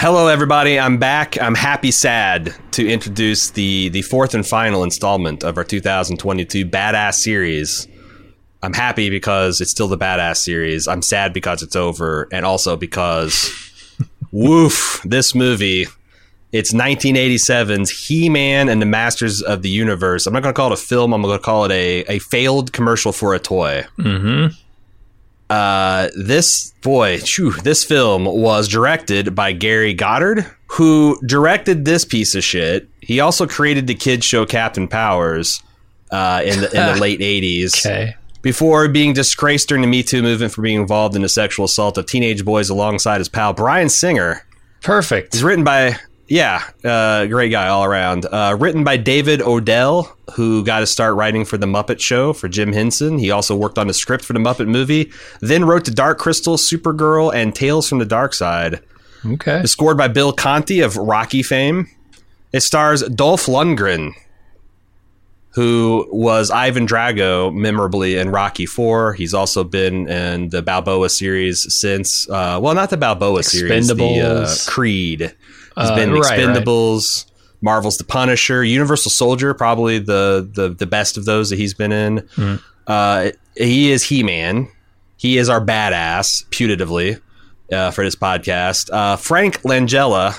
Hello, everybody. I'm back. I'm happy, sad to introduce the fourth and final installment of our 2022 Badass series. I'm happy because it's still the Badass series. I'm sad because it's over, and also because, woof, this movie. It's 1987's He-Man and the Masters of the Universe. I'm not going to call it a film. I'm going to call it a failed commercial for a toy. Mm-hmm. This film was directed by Gary Goddard, who directed this piece of shit. He also created the kids show Captain Powers in the late 80s. Okay. Before being disgraced during the Me Too movement for being involved in the sexual assault of teenage boys alongside his pal Bryan Singer. Perfect. It's written by... great guy all around. Written by David Odell, who got to start writing for The Muppet Show for Jim Henson. He also worked on the script for the Muppet movie, then wrote The Dark Crystal, Supergirl, and Tales from the Dark Side. Okay. It's scored by Bill Conti of Rocky fame. It stars Dolph Lundgren, who was Ivan Drago memorably in Rocky 4. He's also been in the Balboa series since, not the Balboa series, the Creed. He's been in Expendables, right. Marvel's The Punisher, Universal Soldier, probably the best of those that he's been in. Mm. He is He-Man. He is our badass, putatively, for this podcast. Frank Langella.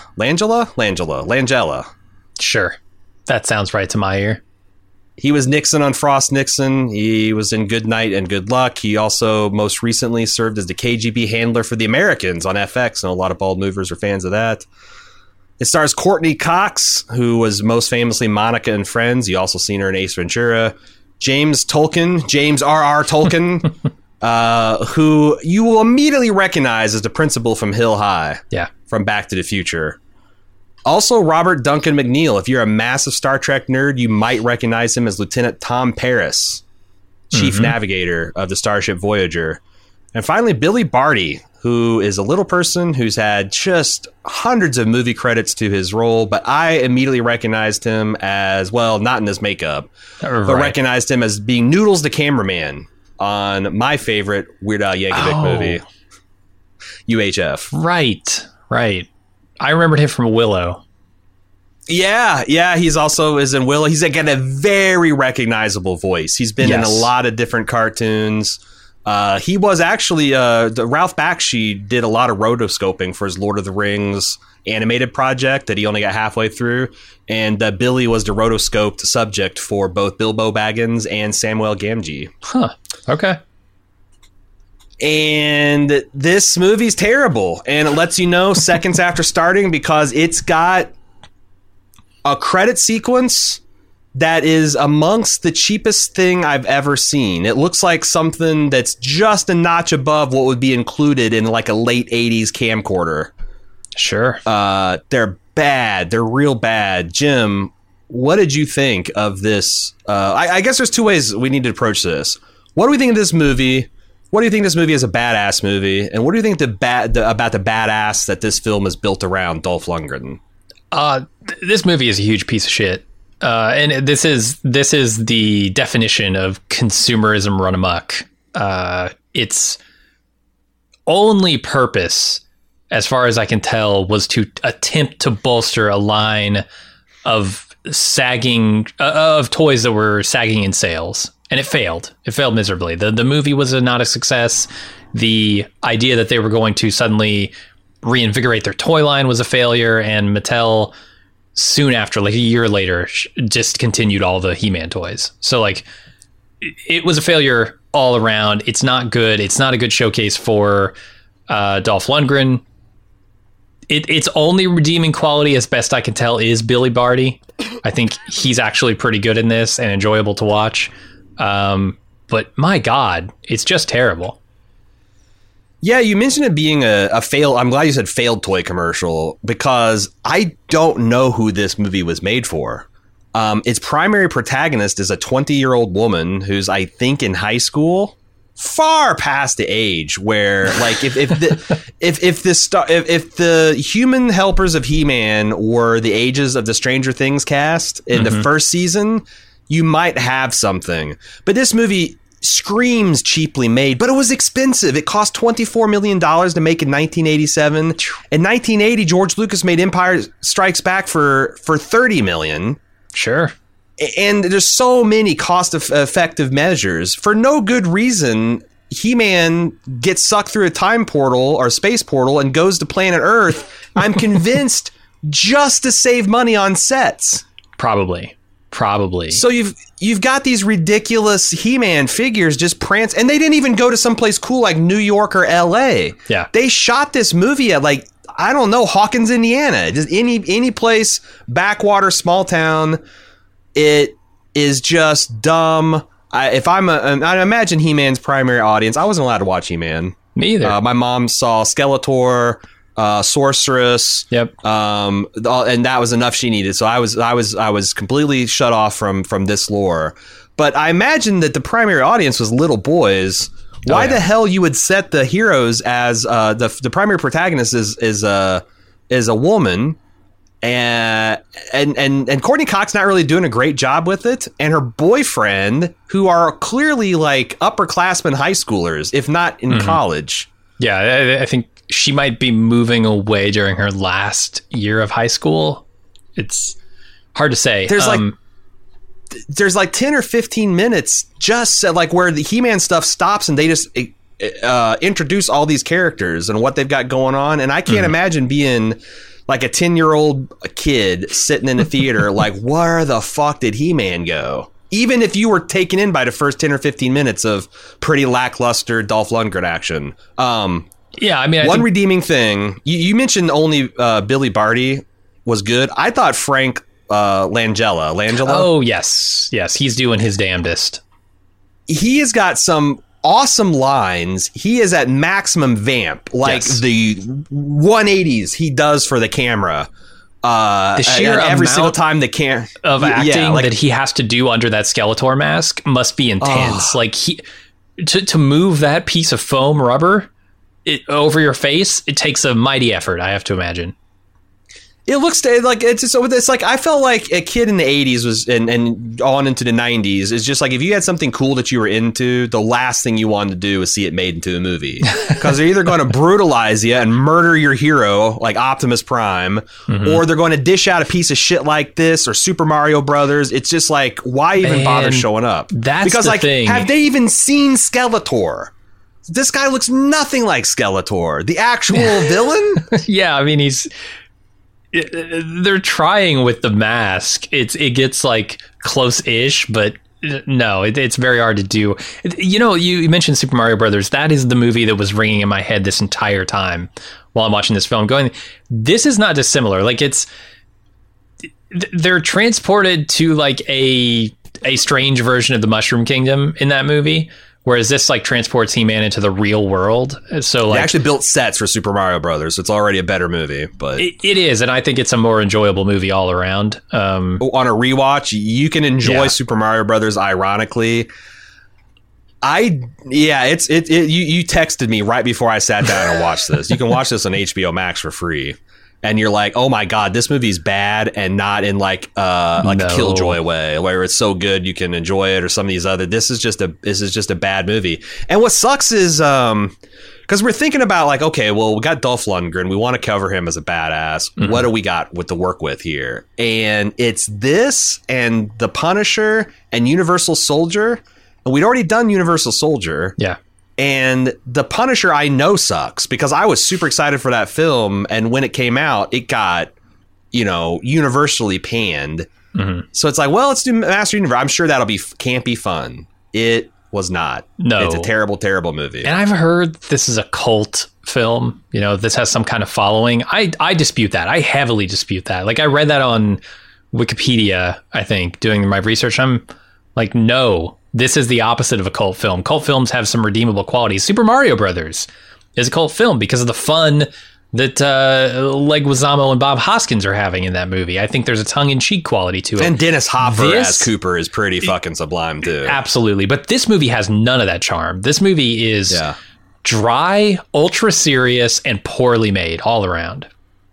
Sure. That sounds right to my ear. He was Nixon on Frost Nixon. He was in Good Night and Good Luck. He also most recently served as the KGB handler for the Americans on FX, and a lot of bald movers are fans of that. It stars Courtney Cox, who was most famously Monica in Friends. You also seen her in Ace Ventura. James R.R. Tolkien, who you will immediately recognize as the principal from Hill High. Yeah. From Back to the Future. Also, Robert Duncan McNeil. If you're a massive Star Trek nerd, you might recognize him as Lieutenant Tom Paris, Chief Navigator of the Starship Voyager. And finally, Billy Barty, who is a little person who's had just hundreds of movie credits to his role, but I immediately recognized him as, well, not in his makeup, but recognized him as being Noodles the cameraman on my favorite Weird Al Yankovic movie, UHF. Right. I remembered him from Willow. Yeah, he's also is in Willow. He's got a very recognizable voice. He's been in a lot of different cartoons. He was actually Ralph Bakshi did a lot of rotoscoping for his Lord of the Rings animated project that he only got halfway through, and Billy was the rotoscoped subject for both Bilbo Baggins and Samuel Gamgee. Huh. Okay. And this movie's terrible, and it lets you know seconds after starting because it's got a credit sequence that is amongst the cheapest thing I've ever seen. It looks like something that's just a notch above what would be included in like a late 80s camcorder. Sure. They're bad. They're real bad. Jim, what did you think of this? I guess there's two ways we need to approach this. What do we think of this movie? What do you think this movie is a badass movie? And what do you think about the badass that this film is built around Dolph Lundgren? This movie is a huge piece of shit. And this is the definition of consumerism run amok. Its only purpose, as far as I can tell, was to attempt to bolster a line of sagging of toys that were sagging in sales, and it failed. It failed miserably. The movie was not a success. The idea that they were going to suddenly reinvigorate their toy line was a failure, and Mattel soon after, like a year later, just continued all the He-Man toys. So like it was a failure all around. It's not good. It's not a good showcase for Dolph Lundgren. Its only redeeming quality, as best I can tell, is Billy Barty. I think he's actually pretty good in this and enjoyable to watch. But my God, it's just terrible. Yeah, you mentioned it being a fail. I'm glad you said failed toy commercial because I don't know who this movie was made for. Its primary protagonist is a 20-year-old woman who's, I think, in high school, far past the age where, like, if the human helpers of He-Man were the ages of the Stranger Things cast in the first season, you might have something. But this movie screams cheaply made, but it was expensive. It cost $24 million to make in 1987. In 1980, George Lucas made Empire Strikes Back for $30 million. Sure. And there's so many cost-effective measures. For no good reason, He-Man gets sucked through a time portal or space portal and goes to planet Earth. I'm convinced just to save money on sets. Probably. So you've got these ridiculous He-Man figures just prance, and they didn't even go to someplace cool like New York or LA. Yeah. They shot this movie at like, I don't know, Hawkins, Indiana. Just any place, backwater, small town. It is just dumb. I imagine He-Man's primary audience. I wasn't allowed to watch He-Man. Me either. My mom saw Skeletor, Sorceress. Yep. And that was enough she needed. So I was completely shut off from this lore. But I imagine that the primary audience was little boys. Why the hell you would set the heroes as the primary protagonist is a woman, and Courtney Cox not really doing a great job with it, and her boyfriend, who are clearly like upperclassmen high schoolers, if not in college. Yeah, I think she might be moving away during her last year of high school. It's hard to say. There's like 10 or 15 minutes just like where the He-Man stuff stops and they just introduce all these characters and what they've got going on. And I can't imagine being like a 10-year-old kid sitting in the theater like, where the fuck did He-Man go? Even if you were taken in by the first 10 or 15 minutes of pretty lackluster Dolph Lundgren action. Yeah, I mean, one redeeming thing, you mentioned only Billy Barty was good. I thought Frank Langella. Oh, yes, he's doing his damnedest. He has got some awesome lines. He is at maximum vamp, like the 180s he does for the camera. The sheer every single time the of acting that he has to do under that Skeletor mask must be intense. Like to move that piece of foam rubber over your face, it takes a mighty effort, I have to imagine. It looks like it's like I felt like a kid in the 80s was and on into the 90s is just like if you had something cool that you were into, the last thing you wanted to do was see it made into a movie, because they're either going to brutalize you and murder your hero like Optimus Prime, or they're going to dish out a piece of shit like this or Super Mario Brothers. It's just like, why even bother showing up? That's because the like thing. Have they even seen Skeletor? This guy looks nothing like Skeletor, the actual villain. Yeah, I mean they're trying with the mask. It gets like close-ish, but no, it's very hard to do. You know, you mentioned Super Mario Brothers. That is the movie that was ringing in my head this entire time while I'm watching this film. Going, this is not dissimilar. Like they're transported to like a strange version of the Mushroom Kingdom in that movie. Whereas this like transports He-Man into the real world. So like, they actually built sets for Super Mario Brothers. So it's already a better movie, but it is, and I think it's a more enjoyable movie all around. On a rewatch, you can enjoy Super Mario Brothers. Ironically, you texted me right before I sat down and watched this. You can watch this on HBO Max for free. And you're like, oh my God, this movie's bad, and not in like a Killjoy way where it's so good you can enjoy it, or some of these other. This is just a bad movie. And what sucks is because we're thinking about like, okay, well, we got Dolph Lundgren, we want to cover him as a badass. What do we got to work with here? And it's this and The Punisher and Universal Soldier, and we'd already done Universal Soldier. Yeah. And The Punisher, I know, sucks because I was super excited for that film. And when it came out, it got, universally panned. So it's like, well, let's do Master Universe. I'm sure that'll be campy fun. It was not. No. It's a terrible, terrible movie. And I've heard this is a cult film. This has some kind of following. I dispute that. I heavily dispute that. Like I read that on Wikipedia, I think, doing my research. I'm like, no. This is the opposite of a cult film. Cult films have some redeemable qualities. Super Mario Brothers is a cult film because of the fun that Leguizamo and Bob Hoskins are having in that movie. I think there's a tongue-in-cheek quality to it. And Dennis Hopper as Cooper is pretty fucking sublime, too. Absolutely. But this movie has none of that charm. This movie is dry, ultra-serious, and poorly made all around.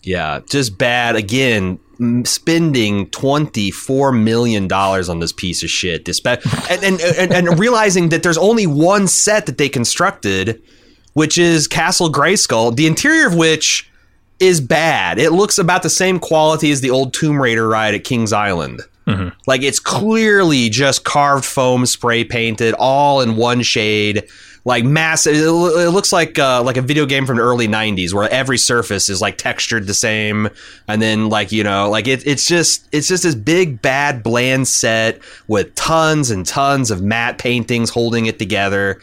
Yeah, just bad. Again, spending $24 million on this piece of shit. And realizing that there's only one set that they constructed, which is Castle Grayskull, the interior of which is bad. It looks about the same quality as the old Tomb Raider ride at Kings Island. Mm-hmm. Like, it's clearly just carved foam spray painted, all in one shade. Like massive, it looks like a video game from the early 90s where every surface is like textured the same, and then like, you know, like it's just this big bad bland set with tons and tons of matte paintings holding it together.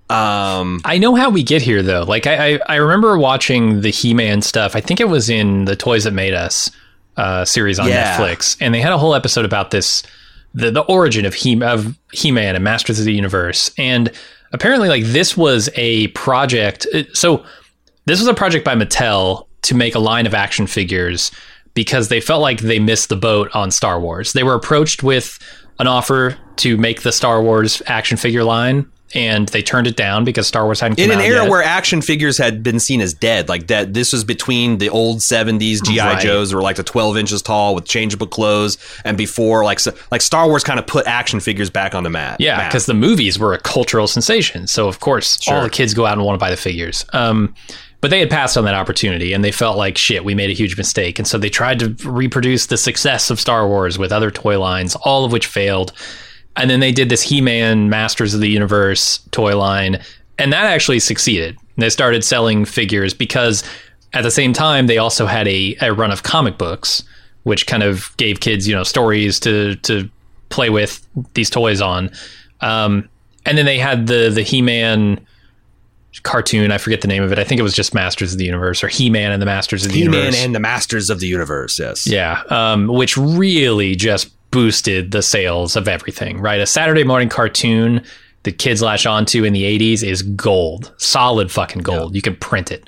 I know how we get here though. Like I remember watching the He-Man stuff. I think it was in the Toys That Made Us series on Netflix, and they had a whole episode about this, the origin of He-Man and Masters of the Universe. And apparently, like, this was a project. So this was a project by Mattel to make a line of action figures because they felt like they missed the boat on Star Wars. They were approached with an offer to make the Star Wars action figure line, and they turned it down because Star Wars hadn't come out in an era yet. where action figures had been seen as dead. Like that, this was between the old 70s G.I. Joes that were like the 12 inches tall with changeable clothes, and before like Star Wars kind of put action figures back on the map. Yeah, because the movies were a cultural sensation. So of course, all the kids go out and want to buy the figures. But they had passed on that opportunity, and they felt like, shit, we made a huge mistake. And so they tried to reproduce the success of Star Wars with other toy lines, all of which failed. And then they did this He-Man Masters of the Universe toy line, and that actually succeeded. They started selling figures because at the same time, they also had a run of comic books, which kind of gave kids, you know, stories to play with these toys on. And then they had the He-Man cartoon. I forget the name of it. I think it was just Masters of the Universe, or He-Man and the Masters of the Universe. He-Man and the Masters of the Universe, yes. Yeah, which really just boosted the sales of everything, right? A Saturday morning cartoon that kids latch onto in the 80s is gold. Solid fucking gold. Yeah. You can print it.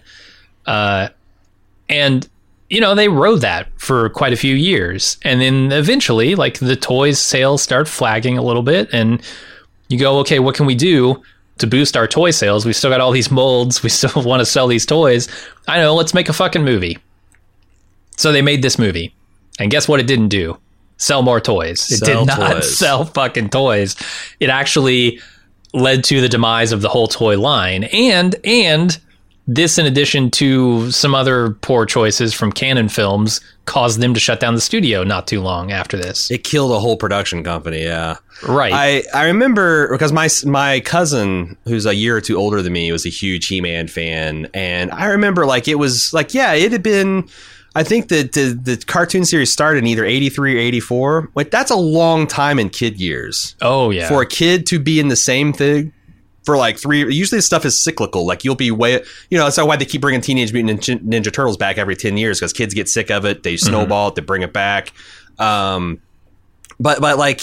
And, you know, they rode that for quite a few years. And then eventually, like, the toys sales start flagging a little bit, and you go, okay, what can we do to boost our toy sales? We still got all these molds. We still want to sell these toys. I know, let's make a fucking movie. So they made this movie. And guess what it didn't do? Sell more toys. It did not sell fucking toys. It actually led to the demise of the whole toy line. And this, in addition to some other poor choices from Canon Films, caused them to shut down the studio not too long after this. It killed a whole production company, yeah. Right. I remember because my cousin, who's a year or two older than me, was a huge He-Man fan. And I remember, like, it was like, yeah, it had been... I think that the cartoon series started in either 83 or 84. Like, that's a long time in kid years. Oh, yeah. For a kid to be in the same thing for like 3... Usually this stuff is cyclical. Like, you'll be way... You know, that's why they keep bringing Teenage Mutant Ninja Turtles back every 10 years, because kids get sick of it. They snowball it. They bring it back. But like,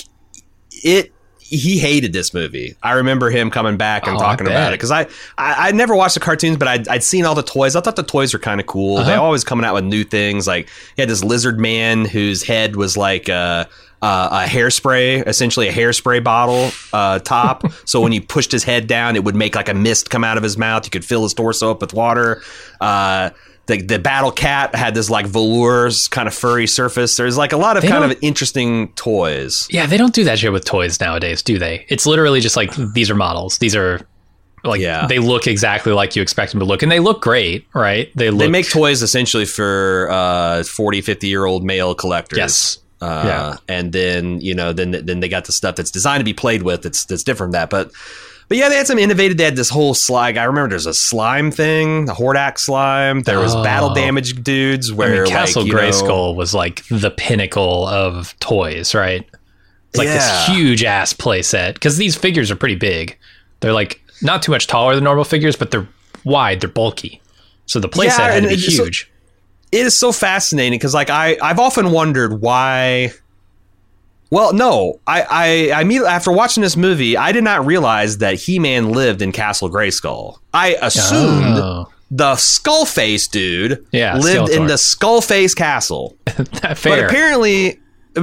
he hated this movie. I remember him coming back and talking about it, because I never watched the cartoons, but I'd seen all the toys. I thought the toys were kind of cool. They always coming out with new things. Like, he had this lizard man whose head was like a hairspray, essentially a hairspray bottle top. So when you pushed his head down, it would make like a mist come out of his mouth. You could fill his torso up with water. The Battle Cat had this like velour kind of furry surface. There's like a lot of kind of interesting toys. Yeah, they don't do that shit with toys nowadays, do they? It's literally just like, these are models. These are like, they look exactly like you expect them to look, and they look great, right? They make toys essentially for 40, 50-year-old male collectors. Yes. And then, you know, then they got the stuff that's designed to be played with. That's different from that, but yeah, they had some innovative. They had this whole slime. I remember there's a slime thing, the Hordak slime. There was battle damage dudes. Where Castle Grayskull was like the pinnacle of toys, right? It's like this huge ass play set, because these figures are pretty big. They're like not too much taller than normal figures, but they're wide, they're bulky. So the play set had to be huge. It is so fascinating, because like I've often wondered why. Well, no, I immediately, after watching this movie, I did not realize that He-Man lived in Castle Grayskull. I assumed the Skullface dude lived in the Skullface Castle. Fair. But apparently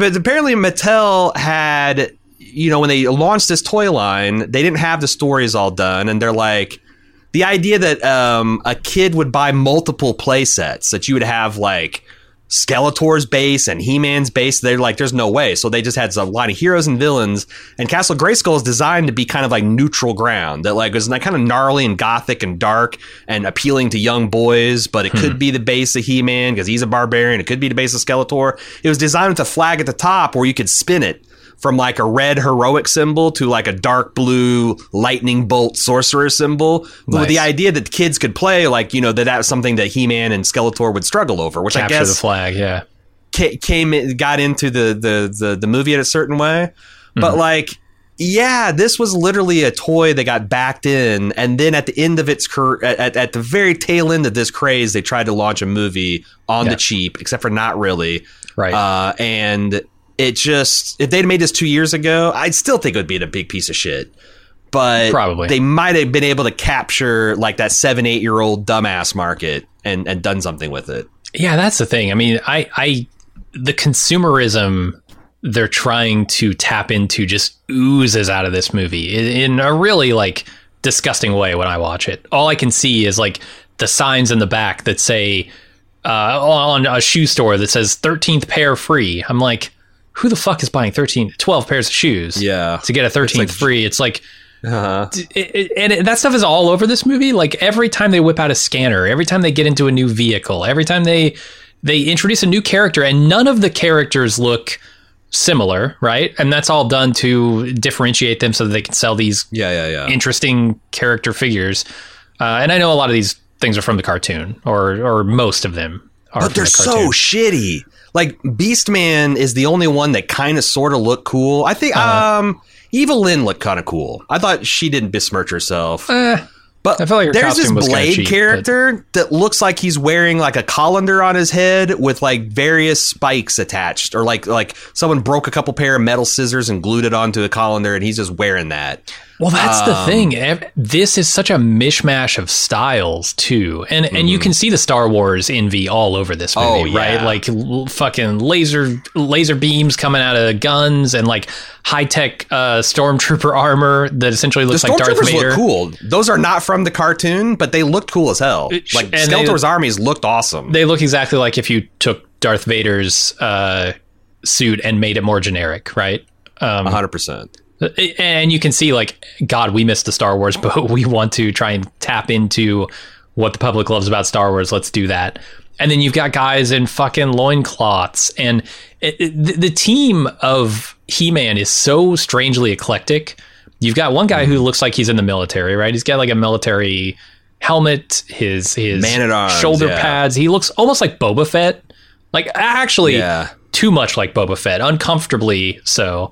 Mattel had, you know, when they launched this toy line, they didn't have the stories all done, and they're like, the idea that a kid would buy multiple play sets, that you would have like Skeletor's base and He-Man's base, they're like, there's no way. So they just had a line of heroes and villains, and Castle Grayskull is designed to be kind of like neutral ground, that like was like kind of gnarly and gothic and dark and appealing to young boys, but it could be the base of He-Man because he's a barbarian. It could be the base of Skeletor. It was designed with a flag at the top where you could spin it from like a red heroic symbol to like a dark blue lightning bolt sorcerer symbol, but with the idea that kids could play, like, you know, that was something that He-Man and Skeletor would struggle over, which Capture I guess the flag, yeah, got into the movie in a certain way. But like, yeah, this was literally a toy that got backed in, and then at the end of its at the very tail end of this craze, they tried to launch a movie on the cheap, except for not really, right? And it just, if they'd made this 2 years ago, I'd still think it would be a big piece of shit. But probably they might have been able to capture like that 7-8-year-old dumbass market and done something with it. Yeah, that's the thing. I mean, the consumerism they're trying to tap into just oozes out of this movie in a really like disgusting way when I watch it. All I can see is like the signs in the back that say on a shoe store that says 13th pair free. I'm like, who the fuck is buying 12 pairs of shoes to get a 13th like, free? It's like, and that stuff is all over this movie. Like every time they whip out a scanner, every time they get into a new vehicle, every time they introduce a new character, and none of the characters look similar, right? And that's all done to differentiate them so that they can sell these interesting character figures. And I know a lot of these things are from the cartoon, or most of them are. But they're so shitty. Like Beastman is the only one that kind of sort of looked cool. I think Evil Lynn looked kind of cool. I thought she didn't besmirch herself. But I felt like her there's this was Blade cheap, character that looks like he's wearing like a colander on his head with like various spikes attached, or like someone broke a couple pair of metal scissors and glued it onto a colander, and he's just wearing that. Well, that's the thing. This is such a mishmash of styles too, and you can see the Star Wars envy all over this movie, right? Like fucking laser beams coming out of guns and like high tech stormtrooper armor that essentially looks like Darth Vader. Look cool. Those are not from the cartoon, but they looked cool as hell. Like Skeletor's armies looked awesome. They look exactly like if you took Darth Vader's suit and made it more generic, right? 100%. And you can see, like, God, we missed the Star Wars, but we want to try and tap into what the public loves about Star Wars. Let's do that. And then you've got guys in fucking loincloths. And the team of He-Man is so strangely eclectic. You've got one guy who looks like he's in the military, right? He's got like a military helmet, his Man-at-Arms, shoulder pads. He looks almost like Boba Fett. Like, actually, too much like Boba Fett, uncomfortably so.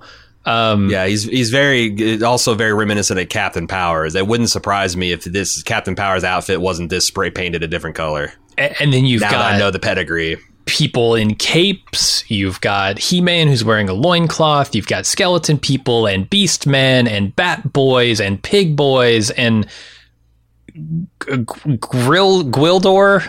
He's also very reminiscent of Captain Powers. It wouldn't surprise me if this Captain Powers outfit wasn't this spray painted a different color. And then you've got, I know the pedigree, people in capes. You've got He-Man who's wearing a loincloth. You've got skeleton people and Beastmen and Bat Boys and Pig Boys and Gwildor.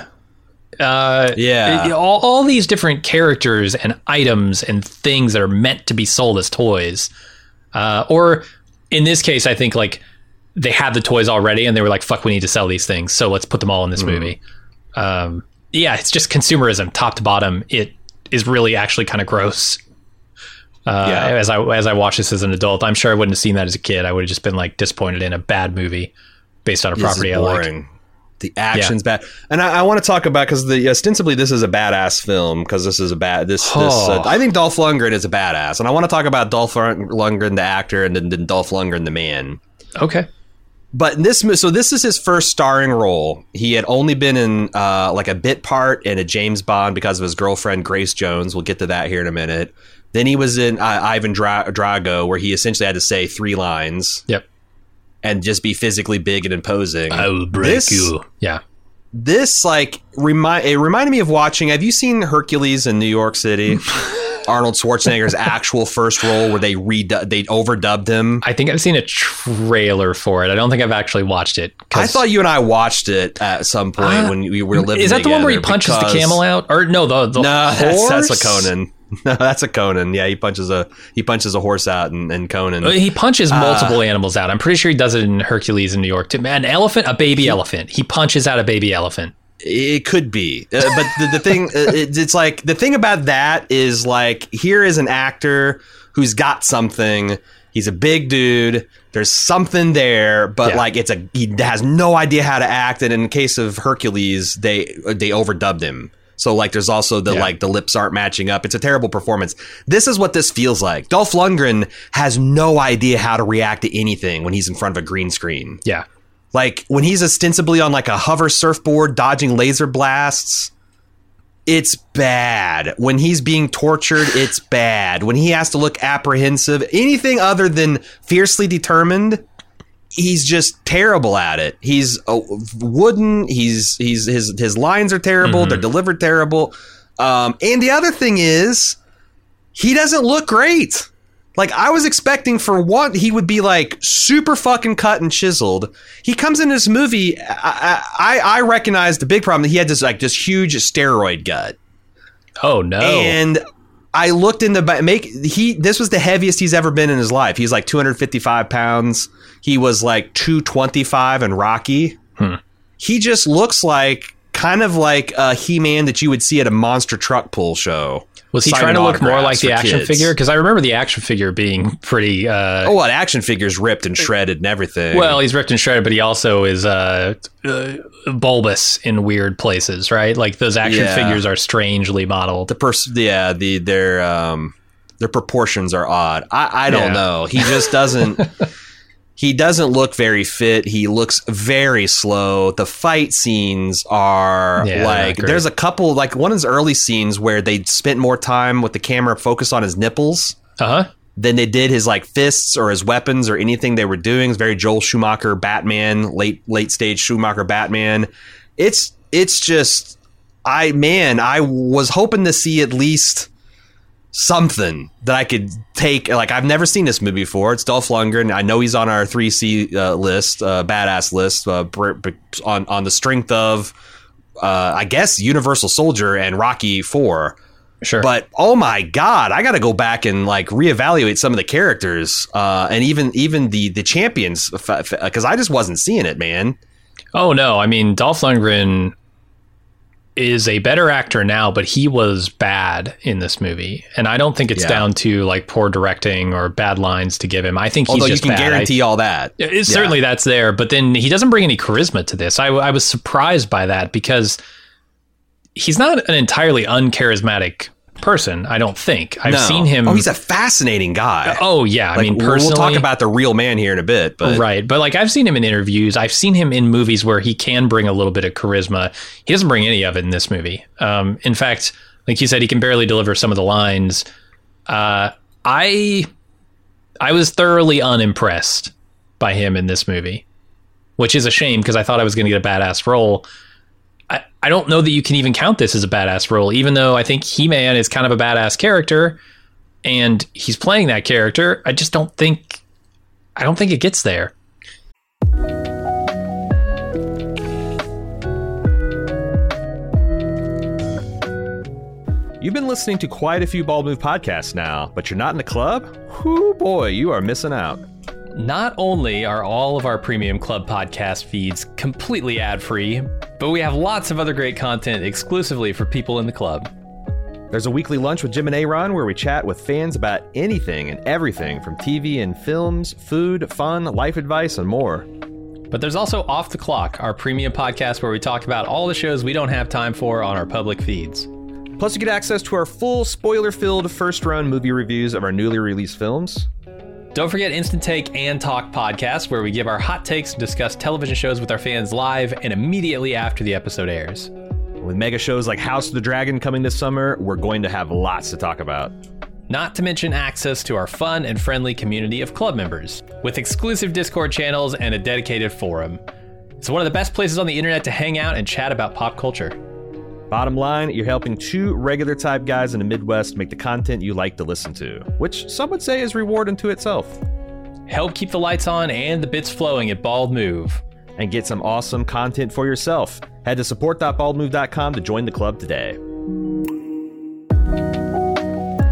All these different characters and items and things that are meant to be sold as toys, or in this case I think like they had the toys already and they were like, fuck, we need to sell these things, so let's put them all in this movie. It's just consumerism top to bottom. It is really actually kind of gross. As I watch this as an adult, I'm sure I wouldn't have seen that as a kid. I would have just been like disappointed in a bad movie based on a property I like. The action's bad, and I want to talk about, because ostensibly this is a badass film, because this is I think Dolph Lundgren is a badass, and I want to talk about Dolph Lundgren the actor and then Dolph Lundgren the man. Okay, but this is his first starring role. He had only been in like a bit part in a James Bond because of his girlfriend Grace Jones. We'll get to that here in a minute. Then he was in Ivan Drago, where he essentially had to say 3 lines. Yep. And just be physically big and imposing. I will break you. Yeah. This it reminded me of watching. Have you seen Hercules in New York City? Arnold Schwarzenegger's actual first role, where they overdubbed him. I think I've seen a trailer for it. I don't think I've actually watched it. I thought you and I watched it at some point when we were living together. Is that the one where he punches the camel out? Or no, the horse? That's a Conan. No, that's a Conan. Yeah, he punches a horse out in Conan. He punches multiple animals out. I'm pretty sure he does it in Hercules in New York too. Man, a baby elephant. He punches out a baby elephant. It could be, but the thing, it's like the thing about that is like here is an actor who's got something. He's a big dude. There's something there, but like he has no idea how to act. And in the case of Hercules, they overdubbed him. So like there's also the lips aren't matching up. It's a terrible performance. This is what this feels like. Dolph Lundgren has no idea how to react to anything when he's in front of a green screen. Yeah. Like when he's ostensibly on like a hover surfboard dodging laser blasts, it's bad. When he's being tortured, it's bad. When he has to look apprehensive, anything other than fiercely determined, he's just terrible at it. He's wooden. His lines are terrible. They're delivered terrible. And the other thing is, he doesn't look great. Like I was expecting for one, he would be like super fucking cut and chiseled. He comes in this movie. I recognize the big problem that he had this huge steroid gut. Oh no! And I looked into this was the heaviest he's ever been in his life. He's like 255 pounds. He was like 225 in Rocky. He just looks like kind of like a He-Man that you would see at a monster truck pull show. Was he trying to look more like the action figure? Because I remember the action figure being pretty... an action figure's ripped and shredded and everything. Well, he's ripped and shredded, but he also is bulbous in weird places, right? Like those action figures are strangely modeled. Their proportions are odd. I don't know. He just doesn't... He doesn't look very fit. He looks very slow. The fight scenes are there's a couple, like one of his early scenes where they spent more time with the camera focused on his nipples than they did his like fists or his weapons or anything they were doing. It's very Joel Schumacher Batman, late stage Schumacher Batman. It's just, I was hoping to see at least something that I could take. Like I've never seen this movie before. It's Dolph Lundgren. I know he's on our 3C list, badass list, on the strength of, I guess, Universal Soldier and Rocky 4. Sure. But oh my God, I got to go back and like reevaluate some of the characters and even the champions because I just wasn't seeing it, man. Oh no, I mean Dolph Lundgren is a better actor now, but he was bad in this movie, and I don't think it's down to like poor directing or bad lines to give him. I think he's just bad. Although you can guarantee all that, certainly that's there, but then he doesn't bring any charisma to this. I was surprised by that because he's not an entirely uncharismatic person, I don't think. I've seen him. Oh, he's a fascinating guy. Oh yeah, I mean, personally, we'll talk about the real man here in a bit, but right. But like, I've seen him in interviews. I've seen him in movies where he can bring a little bit of charisma. He doesn't bring any of it in this movie. In fact, like you said, he can barely deliver some of the lines. I was thoroughly unimpressed by him in this movie, which is a shame because I thought I was going to get a badass role. I don't know that you can even count this as a badass role, even though I think He-Man is kind of a badass character and he's playing that character. I don't think it gets there. You've been listening to quite a few Bald Move podcasts now, but you're not in the club? Whoo boy, you are missing out. Not only are all of our premium club podcast feeds completely ad-free, but we have lots of other great content exclusively for people in the club. There's a weekly lunch with Jim and Aaron where we chat with fans about anything and everything from TV and films, food, fun, life advice, and more. But there's also Off the Clock, our premium podcast where we talk about all the shows we don't have time for on our public feeds. Plus, you get access to our full spoiler-filled first-run movie reviews of our newly released films. Don't forget Instant Take and Talk podcasts, where we give our hot takes and discuss television shows with our fans live and immediately after the episode airs. With mega shows like House of the Dragon coming this summer, we're going to have lots to talk about. Not to mention access to our fun and friendly community of club members, with exclusive Discord channels and a dedicated forum. It's one of the best places on the internet to hang out and chat about pop culture. Bottom line, you're helping two regular type guys in the Midwest make the content you like to listen to, which some would say is reward unto itself. Help keep the lights on and the bits flowing at Bald Move. And get some awesome content for yourself. Head to support.baldmove.com to join the club today.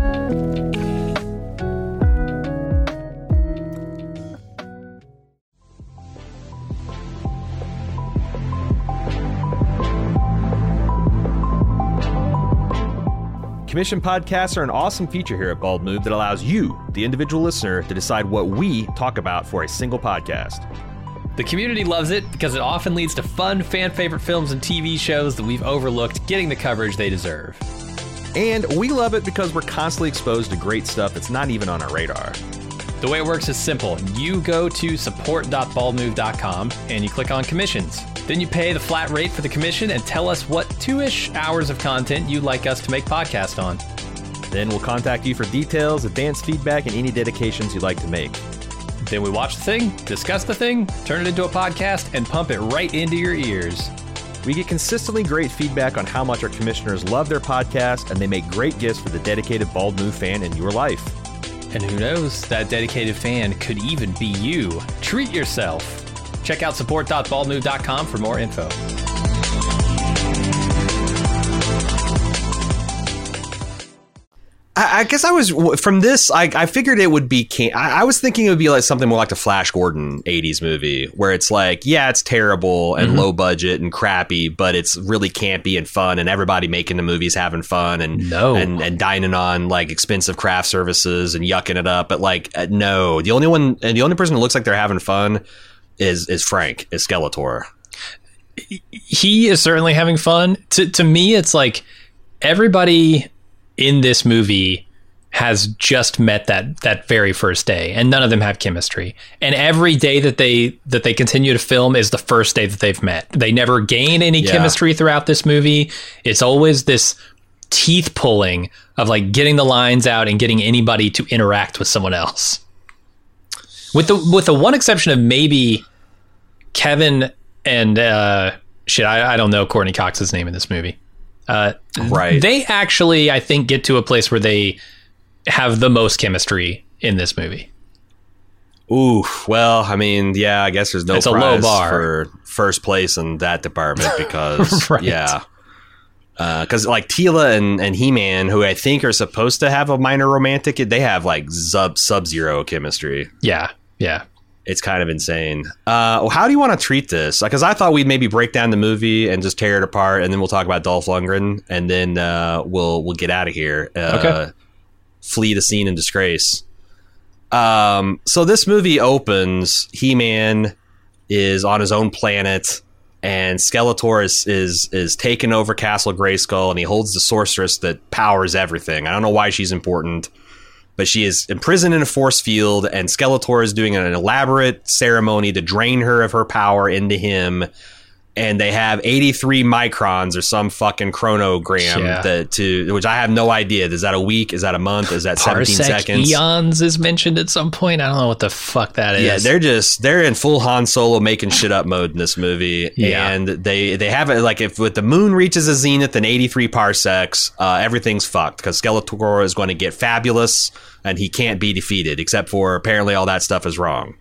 Commission podcasts are an awesome feature here at Bald Move that allows you, the individual listener, to decide what we talk about for a single podcast. The community loves it because it often leads to fun, fan-favorite films and TV shows that we've overlooked getting the coverage they deserve. And we love it because we're constantly exposed to great stuff that's not even on our radar. The way it works is simple. You go to support.baldmove.com and you click on commissions. Then you pay the flat rate for the commission and tell us what 2-ish hours of content you'd like us to make podcast on. Then we'll contact you for details, advanced feedback, and any dedications you'd like to make. Then we watch the thing, discuss the thing, turn it into a podcast, and pump it right into your ears. We get consistently great feedback on how much our commissioners love their podcast, and they make great gifts for the dedicated Bald Move fan in your life. And who knows, that dedicated fan could even be you. Treat yourself. Check out support.baldmove.com for more info. I guess from this, I figured it would be, I was thinking it would be like something more like the Flash Gordon 80s movie, where it's like, yeah, it's terrible and low budget and crappy, but it's really campy and fun, and everybody making the movies having fun and dining on like expensive craft services and yucking it up. But like, no, the only person who looks like they're having fun is Frank, is Skeletor. He is certainly having fun. To me, it's like everybody in this movie has just met that very first day, and none of them have chemistry. And every day that they continue to film is the first day that they've met. They never gain any chemistry throughout this movie. It's always this teeth pulling of like getting the lines out and getting anybody to interact with someone else. With the one exception of maybe Kevin and I don't know Courtney Cox's name in this movie. Right. They actually, I think, get to a place where they have the most chemistry in this movie. Ooh, well, I mean, yeah, I guess there's no it's prize a low bar for first place in that department because, right. because like Teela and He-Man, who I think are supposed to have a minor romantic, they have like sub-zero chemistry. Yeah. It's kind of insane. How do you want to treat this? Because I thought we'd maybe break down the movie and just tear it apart, and then we'll talk about Dolph Lundgren, and then we'll get out of here. Okay. Flee the scene in disgrace. So this movie opens. He-Man is on his own planet, and Skeletor is taking over Castle Grayskull, and he holds the sorceress that powers everything. I don't know why she's important, but she is imprisoned in a force field, and Skeletor is doing an elaborate ceremony to drain her of her power into him. And they have 83 microns or some fucking chronogram which I have no idea. Is that a week? Is that a month? Is that 17 seconds? Eons is mentioned at some point. I don't know what the fuck that is. Yeah, they're in full Han Solo making shit up mode in this movie. Yeah. And they have it like if the moon reaches a zenith in 83 parsecs, everything's fucked because Skeletor is going to get fabulous and he can't be defeated, except for apparently all that stuff is wrong.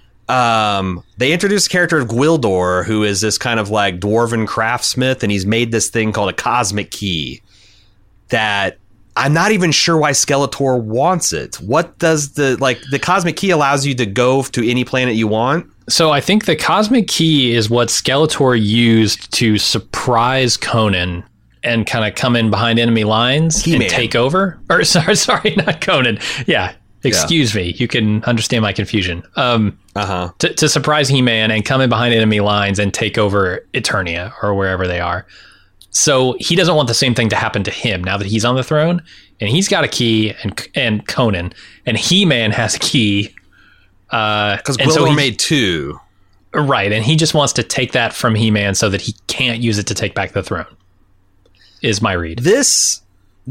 They introduced the character of Gwildor, who is this kind of like dwarven craftsmith, and he's made this thing called a cosmic key that I'm not even sure why Skeletor wants it. What does the cosmic key allows you to go to any planet you want? So I think the cosmic key is what Skeletor used to surprise Conan and kind of come in behind enemy lines He-Man. and take over. Or sorry, not Conan. Yeah. Excuse me. You can understand my confusion. To surprise He-Man and come in behind enemy lines and take over Eternia or wherever they are. So he doesn't want the same thing to happen to him now that he's on the throne, and he's got a key, and Conan, and He-Man has a key. Because Gwildor made two. Right, and he just wants to take that from He-Man so that he can't use it to take back the throne, is my read. This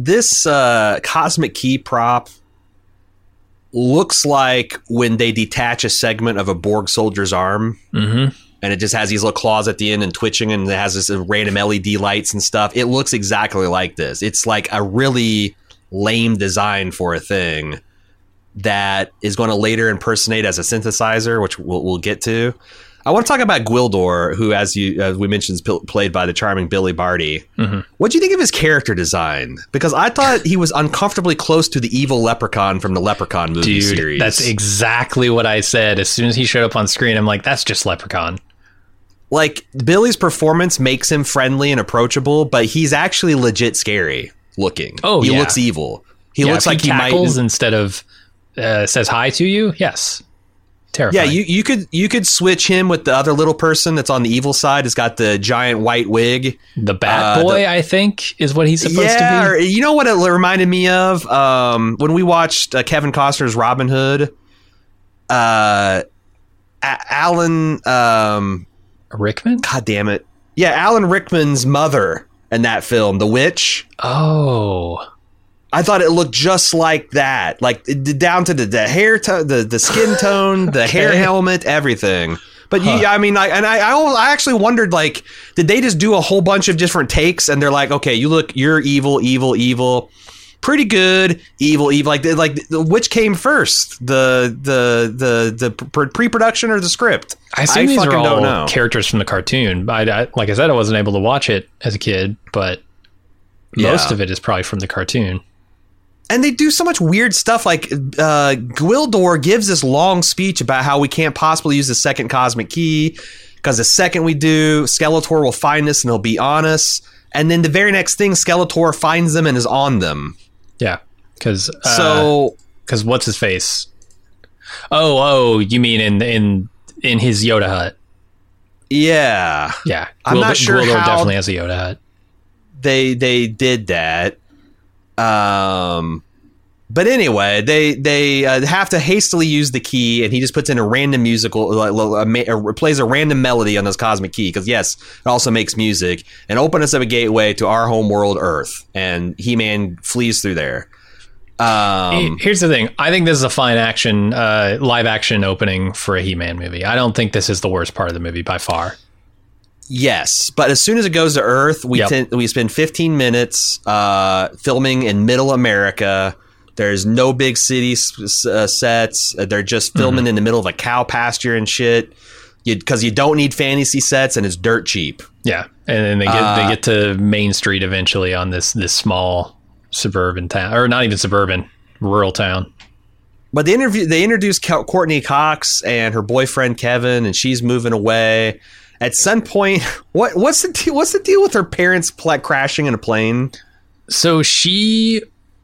cosmic key prop looks like when they detach a segment of a Borg soldier's arm, and it just has these little claws at the end and twitching, and it has this random LED lights and stuff. It looks exactly like this. It's like a really lame design for a thing that is going to later impersonate as a synthesizer, which we'll get to. I want to talk about Gwildor, who, as we mentioned, is played by the charming Billy Barty. What do you think of his character design? Because I thought he was uncomfortably close to the evil leprechaun from the Leprechaun movie series. That's exactly what I said. As soon as he showed up on screen, I'm like, that's just Leprechaun. Like, Billy's performance makes him friendly and approachable, but he's actually legit scary. looking. Oh, he yeah. looks evil. He Yeah, looks if like he cackles might instead of says hi to you. Yes, terrifying. Yeah, you could switch him with the other little person that's on the evil side. Has got the giant white wig. The Bat Boy, I think, is what he's supposed to Yeah, be. or, you know what it reminded me of when we watched Kevin Costner's Robin Hood. Alan, Rickman? God damn it, yeah, Alan Rickman's mother in that film, The Witch. Oh, I thought it looked just like that, like down to the hair tone, the skin tone, the hair helmet, everything. But I mean, I actually wondered, like, did they just do a whole bunch of different takes and they're like, okay, you're evil, evil, evil, pretty good, evil, evil. Like which came first, the pre-production or the script? I assume these are fucking don't all know. characters from the cartoon. Like I said, I wasn't able to watch it as a kid, but most of it is probably from the cartoon. And they do so much weird stuff. Like Gwildor gives this long speech about how we can't possibly use the second cosmic key because the second we do, Skeletor will find us and he'll be on us. And then the very next thing, Skeletor finds them and is on them. Yeah, because what's his face? Oh, you mean in his Yoda hut? Yeah, yeah. I'm not sure Gwildor how definitely has a Yoda hut. They did that. But anyway, they have to hastily use the key, and he just puts in a random musical, plays a random melody on this cosmic key, because yes, it also makes music, and opens us up a gateway to our home world, Earth, and He-Man flees through there. Here's the thing. I think this is a fine action, live action opening for a He-Man movie. I don't think this is the worst part of the movie by far. Yes, but as soon as it goes to Earth, we spend 15 minutes filming in Middle America. There's no big city sets. They're just filming in the middle of a cow pasture and shit. Because you don't need fantasy sets, and it's dirt cheap. Yeah, and then they get to Main Street eventually on this small suburban town, or not even suburban, rural town. But they introduce Courtney Cox and her boyfriend Kevin, and she's moving away. At some point, what's the deal with her parents crashing in a plane? So she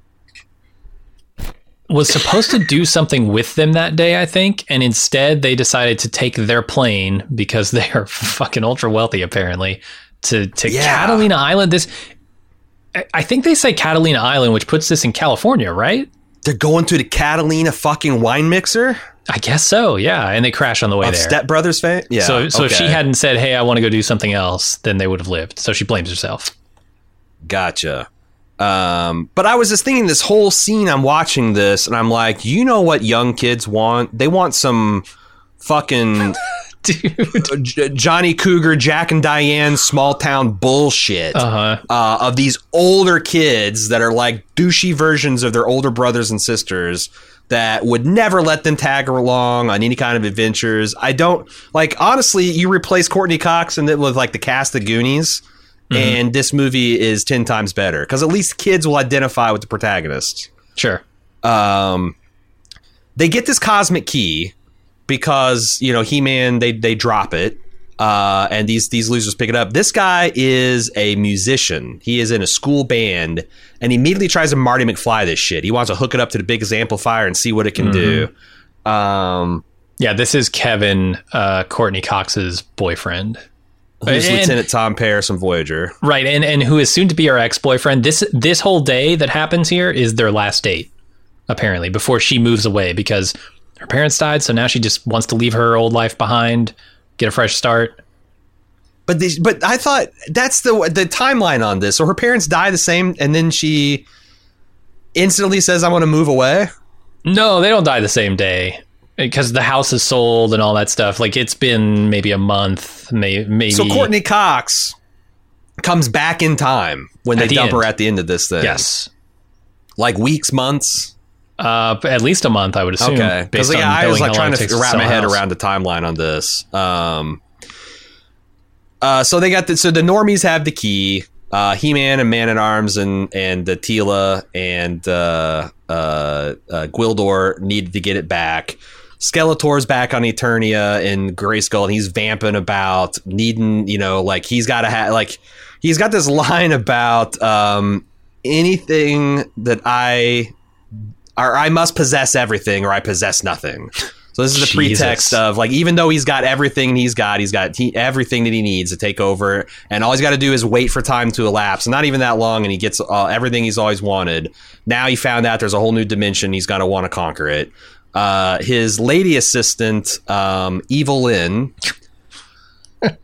was supposed to do something with them that day, I think, and instead they decided to take their plane, because they are fucking ultra wealthy apparently, to Catalina Island. I think they say Catalina Island, which puts this in California, right? They're going to the Catalina fucking wine mixer? I guess so, yeah. And they crash on the way there. Step Brothers fame? Yeah. So if she hadn't said, hey, I want to go do something else, then they would have lived. So she blames herself. Gotcha. But I was just thinking, this whole scene, I'm watching this and I'm like, you know what young kids want? They want some fucking Johnny Cougar, Jack and Diane small town bullshit of these older kids that are like douchey versions of their older brothers and sisters that would never let them tag along on any kind of adventures. I don't like, honestly, you replace Courtney Cox and it with like the cast of Goonies. And this movie is 10 times better because at least kids will identify with the protagonist. Sure. They get this cosmic key because, you know, He-Man, they drop it. And these losers pick it up. This guy is a musician. He is in a school band, and he immediately tries to Marty McFly this shit. He wants to hook it up to the biggest amplifier and see what it can do. Yeah, this is Kevin, Courtney Cox's boyfriend. Who's Lieutenant Tom Paris from Voyager. Right, and who is soon to be her ex-boyfriend. This whole day that happens here is their last date, apparently, before she moves away, because her parents died, so now she just wants to leave her old life behind, get a fresh start. But I thought that's the timeline on this. So her parents die the same, and then she instantly says, I want to move away? No, they don't die the same day. Because the house is sold and all that stuff. Like, it's been maybe a month, maybe. So Courtney Cox comes back in time when they dump her at the end of this thing. Yes. Like weeks, months? At least a month, I would assume. Okay. Because I was like trying to wrap my head around the timeline on this. So they got so the normies have the key. He-Man and Man-at-Arms and the Teela and Gwildor needed to get it back. Skeletor's back on Eternia in Grayskull, and he's vamping about needing, you know, like he's got to have, like, he's got this line about anything that I must possess everything or I possess nothing. So this is the pretext of like, even though he's got everything he's got everything that he needs to take over, and all he's got to do is wait for time to elapse, not even that long, and he gets everything he's always wanted. Now he found out there's a whole new dimension. He's going to want to conquer it. His lady assistant, Evil Lynn, and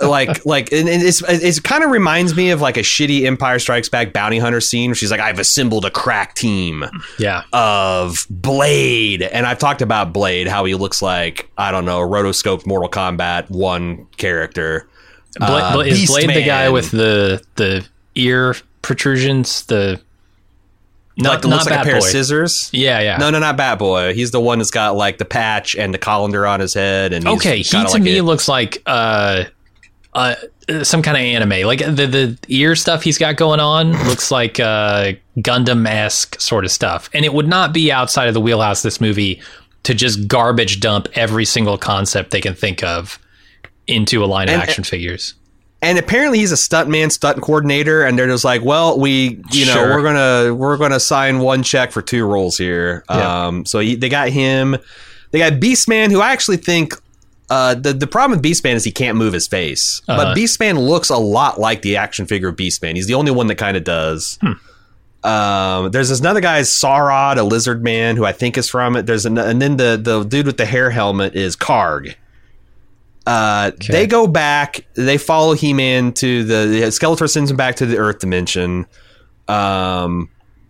it kind of reminds me of like a shitty Empire Strikes Back bounty hunter scene where she's like, I've assembled a crack team of Blade. And I've talked about Blade, how he looks like, I don't know, a rotoscoped Mortal Kombat 1 character. Is Blade the guy with the ear protrusions? Looks like a pair of scissors. Yeah. No, not Batboy. He's the one that's got like the patch and the colander on his head. And he to me looks like some kind of anime. Like the ear stuff he's got going on looks like Gundam-esque sort of stuff. And it would not be outside of the wheelhouse of this movie to just garbage dump every single concept they can think of into a line of action figures. And apparently he's a stunt coordinator, and they're just like, well, we're gonna sign one check for 2 roles here. Yeah. So they got him. They got Beastman, who I actually think the problem with Beastman is he can't move his face. But Beastman looks a lot like the action figure of Beastman. He's the only one that kind of does. There's this another guy, Saurod, a lizard man, who I think is from it. And then the dude with the hair helmet is Karg. They go back, they follow He-Man to the Skeletor sends him back to the Earth dimension. And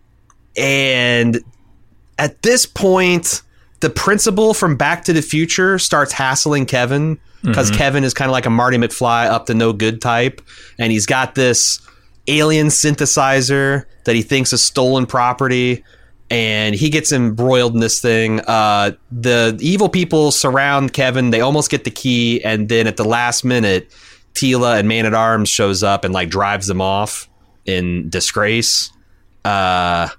at this point, the principal from Back to the Future starts hassling Kevin because Kevin is kind of like a Marty McFly up to no good type. And he's got this alien synthesizer that he thinks is stolen property. And he gets embroiled in this thing. The evil people surround Kevin. They almost get the key. And then at the last minute, Teela and Man-at-Arms shows up and like drives them off in disgrace. There's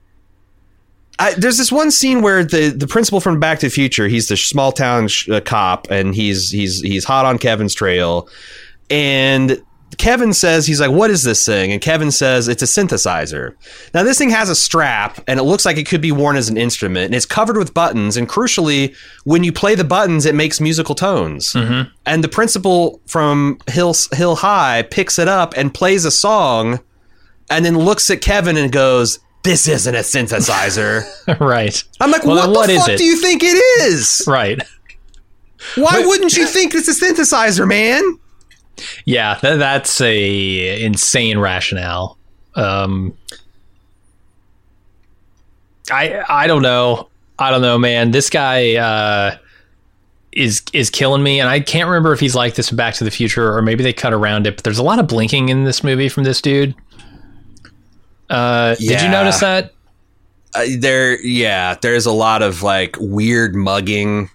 this one scene where the principal from Back to the Future, he's the small town cop, and he's hot on Kevin's trail. And Kevin says, he's like, what is this thing? And Kevin says, it's a synthesizer. Now, this thing has a strap, and it looks like it could be worn as an instrument, and it's covered with buttons. And crucially, when you play the buttons, it makes musical tones. And the principal from Hill High picks it up and plays a song, and then looks at Kevin and goes, this isn't a synthesizer. Right. I'm like, what the fuck do you think it is? Right. Why wouldn't you think it's a synthesizer, man? Yeah, that's a insane rationale. I don't know. Man. This guy is killing me, and I can't remember if he's like this in Back to the Future or maybe they cut around it. But there's a lot of blinking in this movie from this dude. Did you notice that? There's a lot of like weird mugging.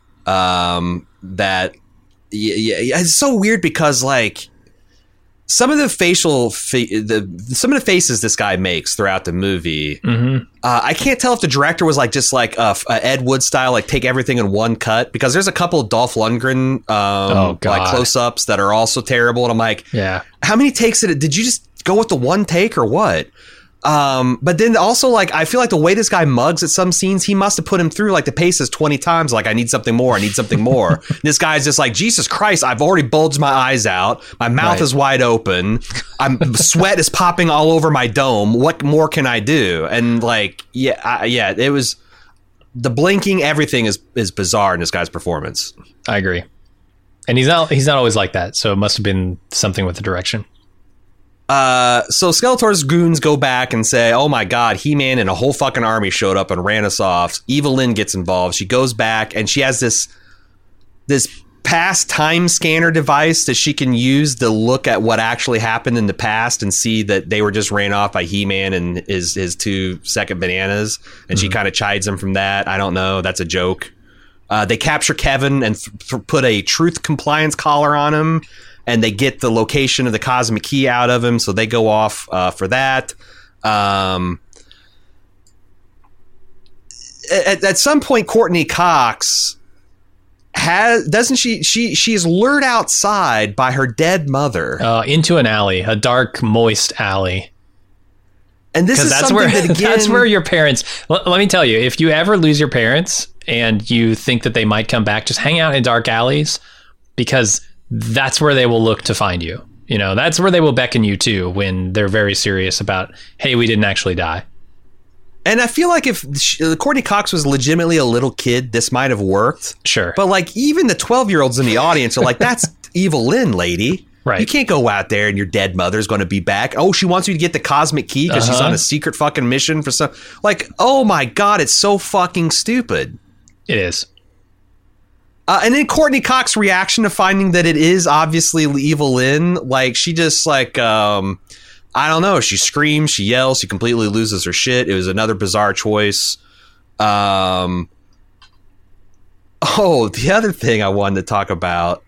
It's so weird because like some of the some of the faces this guy makes throughout the movie, I can't tell if the director was like just like Ed Wood style, like take everything in one cut, because there's a couple of Dolph Lundgren like close-ups that are also terrible, and I'm like, how many takes did you just go with the one take or what? But then also, like, I feel like the way this guy mugs at some scenes, he must have put him through like the paces 20 times. Like, I need something more. This guy's just like, Jesus Christ, I've already bulged my eyes out. My mouth is wide open. Sweat is popping all over my dome. What more can I do? And like, it was the blinking. Everything is bizarre in this guy's performance. I agree. And he's not always like that. So it must have been something with the direction. So Skeletor's goons go back and say, oh my God, He-Man and a whole fucking army showed up and ran us off. Evil Lynn gets involved. She goes back and she has this past time scanner device that she can use to look at what actually happened in the past and see that they were just ran off by He-Man and his 2 second bananas. And she kind of chides him from that. I don't know. That's a joke. They capture Kevin and put a truth compliance collar on him. And they get the location of the cosmic key out of him, so they go off for that. At some point, Courtney Cox she's lured outside by her dead mother into an alley, a dark, moist alley. And this is something that, again, that's where your parents. Let me tell you, if you ever lose your parents and you think that they might come back, just hang out in dark alleys, because that's where they will look to find you. You know, that's where they will beckon you to when they're very serious about, hey, we didn't actually die. And I feel like if Courtney Cox was legitimately a little kid, this might have worked. Sure. But like, even the 12-year-olds in the audience are like, that's Evil Lynn, lady. Right. You can't go out there and your dead mother's going to be back. Oh, she wants you to get the cosmic key because she's on a secret fucking mission for some. Like, oh my God, it's so fucking stupid. It is. And then Courtney Cox's reaction to finding that it is obviously Evil Lynn, like, she just like, I don't know. She screams, she yells, she completely loses her shit. It was another bizarre choice. Oh, the other thing I wanted to talk about,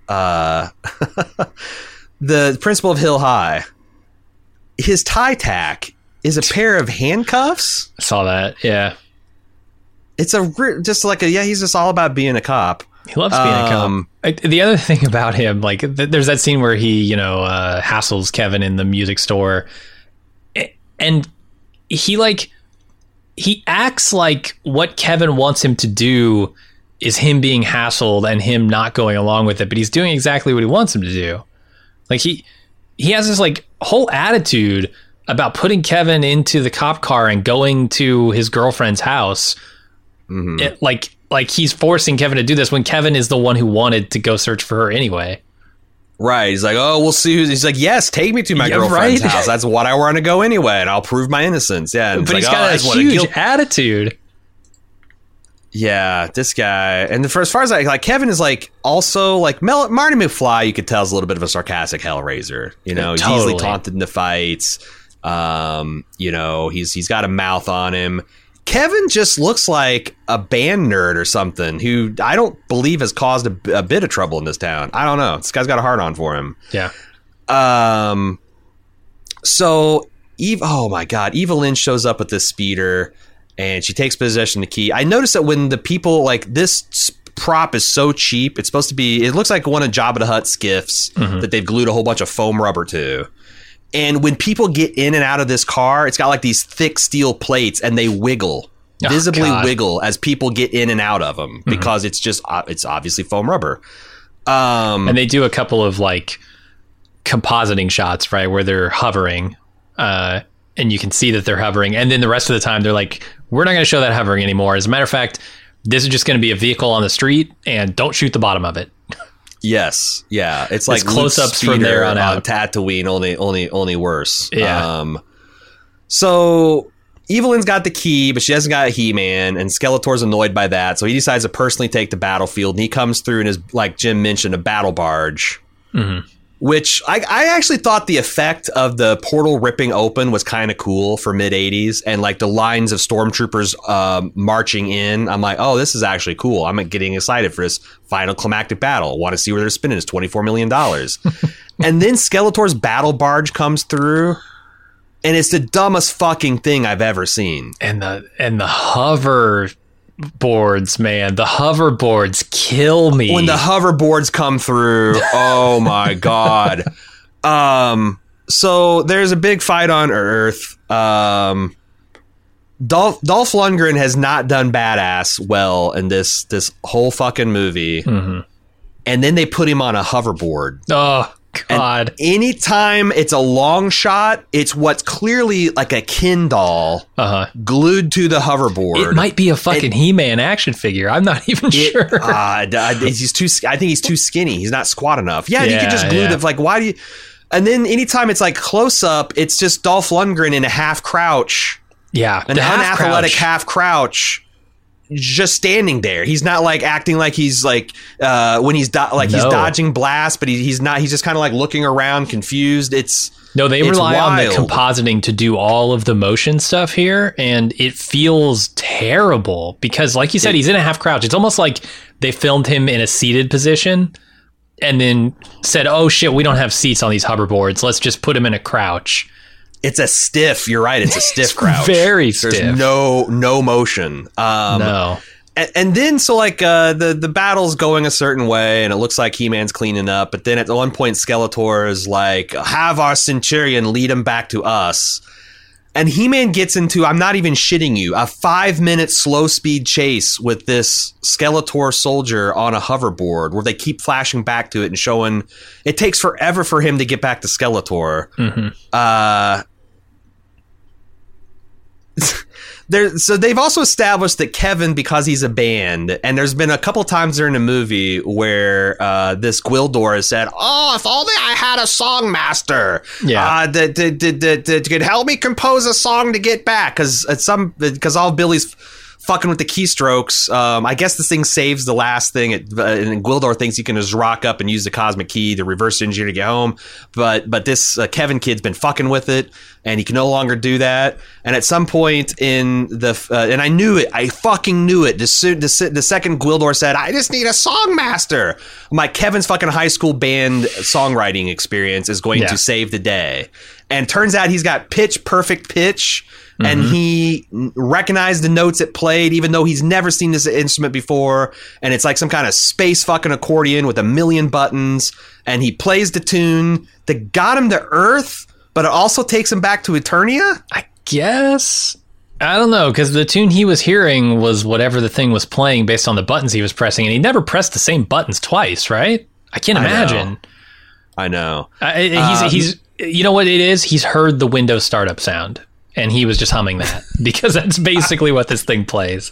the principal of Hill High, his tie tack is a pair of handcuffs. I saw that. Yeah. It's just like he's just all about being a cop. He loves being a cop. The other thing about him, like, there's that scene where he, hassles Kevin in the music store, and he acts like what Kevin wants him to do is him being hassled and him not going along with it, but he's doing exactly what he wants him to do. Like, he has this like whole attitude about putting Kevin into the cop car and going to his girlfriend's house. Mm-hmm. Like he's forcing Kevin to do this when Kevin is the one who wanted to go search for her anyway. Right. He's like, oh, we'll see. He's like, yes, take me to my girlfriend's house. That's what I want to go anyway, and I'll prove my innocence. Yeah. But he's got a huge attitude. Yeah, this guy. And as far as like Kevin is like also like Marty McFly, you could tell is a little bit of a sarcastic Hellraiser. You know, he's easily taunted in the fights. He's got a mouth on him. Kevin just looks like a band nerd or something who I don't believe has caused a bit of trouble in this town. I don't know. This guy's got a hard on for him. Yeah. So oh my God, Eva Lynn shows up with this speeder and she takes possession of the key. I noticed that when the people, like, this prop is so cheap, it's supposed to be, it looks like one of Jabba the Hutt skiffs that they've glued a whole bunch of foam rubber to. And when people get in and out of this car, it's got like these thick steel plates and they wiggle, visibly wiggle as people get in and out of them because it's obviously foam rubber. And they do a couple of like compositing shots, right, where they're hovering and you can see that they're hovering. And then the rest of the time they're like, we're not going to show that hovering anymore. As a matter of fact, this is just going to be a vehicle on the street and don't shoot the bottom of it. Yes, yeah, it's like close-ups from there on out. Tatooine, only worse. Yeah. So Evelyn's got the key, but she hasn't got a He-Man, and Skeletor's annoyed by that. So he decides to personally take the battlefield, and he comes through in his, like Jim mentioned, a battle barge. Mm-hmm. Which I actually thought the effect of the portal ripping open was kind of cool for mid-'80s, and like the lines of stormtroopers marching in. I'm like, oh, this is actually cool. I'm getting excited for this final climactic battle. Want to see where they're spending this $24 million. And then Skeletor's battle barge comes through, and it's the dumbest fucking thing I've ever seen. And the hover boards, man, the hoverboards kill me when the hoverboards come through. Oh my God. So there's a big fight on Earth. Dolph Lundgren has not done badass well in this whole fucking movie. And then they put him on a hoverboard. Oh God. And anytime it's a long shot, it's what's clearly like a Ken doll glued to the hoverboard. It might be a fucking He-Man action figure. I'm not even sure. I think he's too skinny. He's not squat enough. Yeah, you could just glue the, like, why do you... And then anytime it's like close up, it's just Dolph Lundgren in a half crouch. Yeah. An unathletic half crouch. Just standing there. He's not like acting like he's like when he's he's dodging blasts, but he's not. He's just kind of like looking around, confused. They rely on the compositing to do all of the motion stuff here, and it feels terrible because, like you said, he's in a half crouch. It's almost like they filmed him in a seated position and then said, "Oh shit, we don't have seats on these hoverboards. Let's just put him in a crouch." It's a stiff. You're right. It's a stiff crouch. Very stiff. There's no motion. No. And then so like the battle's going a certain way, and it looks like He-Man's cleaning up. But then at one point, Skeletor is like, "Have our Centurion lead him back to us." And He-Man gets into, I'm not even shitting you, a 5-minute slow speed chase with this Skeletor soldier on a hoverboard where they keep flashing back to it and showing it takes forever for him to get back to Skeletor. So they've also established that Kevin, because he's a band, and there's been a couple times during the movie where this Gwildor has said, "Oh, if only I had a song master, that could help me compose a song to get back." Because all Billy's fucking with the keystrokes. I guess this thing saves the last thing. And Gwildor thinks he can just rock up and use the cosmic key to reverse engineer to get home. But this Kevin kid's been fucking with it, and he can no longer do that. And at some point in the and I knew it. I fucking knew it. The second Gwildor said, "I just need a song master," I'm like, Kevin's fucking high school band songwriting experience is going to save the day. And turns out he's got pitch perfect pitch. And he recognized the notes it played, even though he's never seen this instrument before. And it's like some kind of space fucking accordion with a million buttons. And he plays the tune that got him to Earth, but it also takes him back to Eternia? I guess. I don't know, because the tune he was hearing was whatever the thing was playing based on the buttons he was pressing. And he never pressed the same buttons twice, right? I can't imagine. I know. He's you know what it is? He's heard the Windows startup sound. And he was just humming that because that's basically what this thing plays.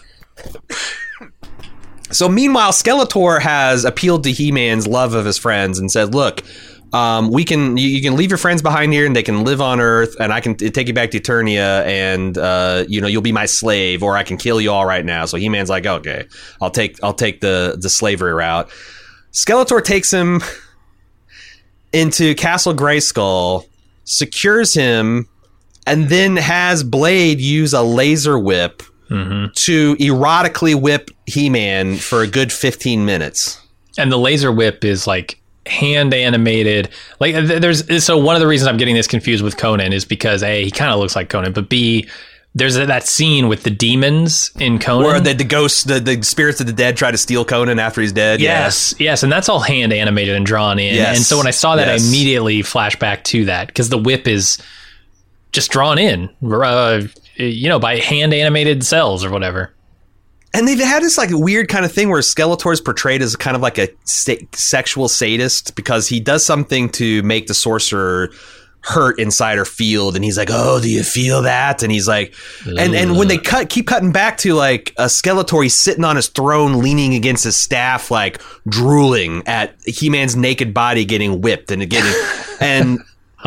So meanwhile, Skeletor has appealed to He-Man's love of his friends and said, "Look, you can leave your friends behind here and they can live on Earth, and I can take you back to Eternia, and you'll be my slave, or I can kill you all right now." So He-Man's like, "Okay, I'll take the slavery route." Skeletor takes him into Castle Grayskull, secures him, and then has Blade use a laser whip to erotically whip He-Man for a good 15 minutes. And the laser whip is like hand animated. Like so one of the reasons I'm getting this confused with Conan is because A, he kind of looks like Conan, but B, there's that scene with the demons in Conan. Where the ghosts, the spirits of the dead try to steal Conan after he's dead. Yes. And that's all hand animated and drawn in. Yes. And so when I saw that, I immediately flashed back to that because the whip is just drawn in, by hand animated cells or whatever. And they've had this like weird kind of thing where Skeletor is portrayed as kind of like a sexual sadist because he does something to make the sorcerer hurt inside her field, and he's like, "Oh, do you feel that?" And he's like, and when they keep cutting back to like a Skeletor, he's sitting on his throne, leaning against his staff, like drooling at He-Man's naked body getting whipped and and.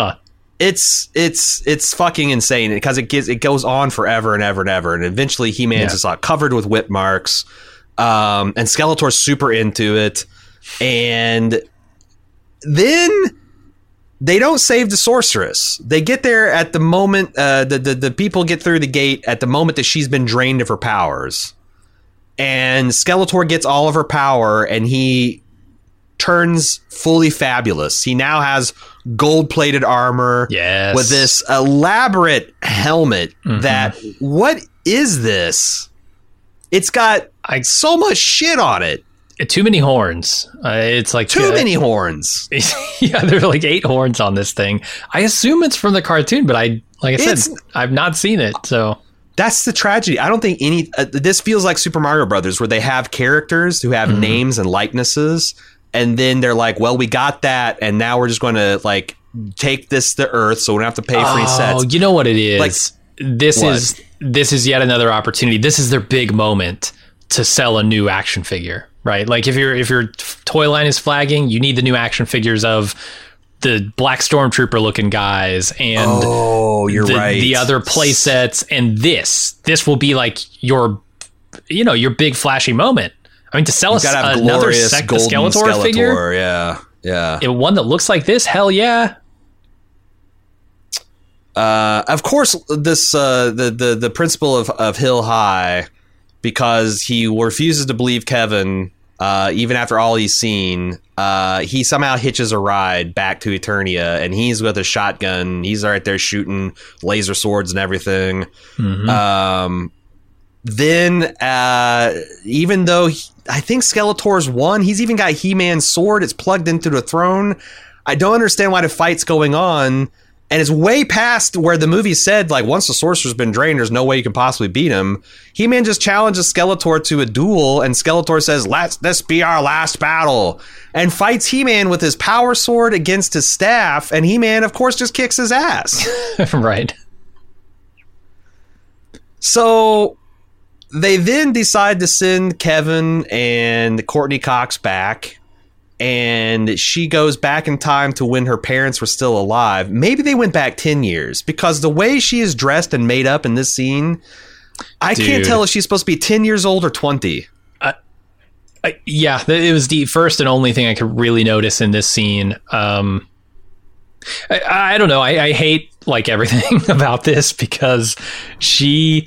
It's fucking insane because it goes on forever and ever and ever, and eventually He-Man's just like covered with whip marks, and Skeletor's super into it, and then they don't save the sorceress. They get there at the moment the people get through the gate at the moment that she's been drained of her powers, and Skeletor gets all of her power, and he turns fully fabulous. He now has gold-plated armor with this elaborate helmet that, what is this? It's got so much shit on it. Too many horns. It's like too many horns. Yeah, there's like 8 horns on this thing. I assume it's from the cartoon, but I've not seen it, so... That's the tragedy. I don't think this feels like Super Mario Brothers, where they have characters who have names and likenesses, and then they're like, "Well, we got that, and now we're just going to like take this to Earth, so we don't have to pay for any sets." Oh, you know what it is? Like, this is yet another opportunity. This is their big moment to sell a new action figure, right? Like if your toy line is flagging, you need the new action figures of the Black Stormtrooper looking guys and the other play sets, and this will be like your big flashy moment. I mean, to sell us another Skeletor figure, yeah, one that looks like this, hell yeah. Of course, this the principal of Hill High, because he refuses to believe Kevin, even after all he's seen. He somehow hitches a ride back to Eternia, and he's with a shotgun. He's right there shooting laser swords and everything. Then, even though I think Skeletor's won, he's even got He-Man's sword. It's plugged into the throne. I don't understand why the fight's going on. And it's way past where the movie said, like, once the sorcerer's been drained, there's no way you can possibly beat him. He-Man just challenges Skeletor to a duel, and Skeletor says, "Let this be our last battle," and fights He-Man with his power sword against his staff, and He-Man, of course, just kicks his ass. Right. So they then decide to send Kevin and Courtney Cox back, and she goes back in time to when her parents were still alive. Maybe they went back 10 years, because the way she is dressed and made up in this scene, I can't tell if she's supposed to be 10 years old or 20. Yeah, it was the first and only thing I could really notice in this scene. I don't know. I hate like everything about this, because she's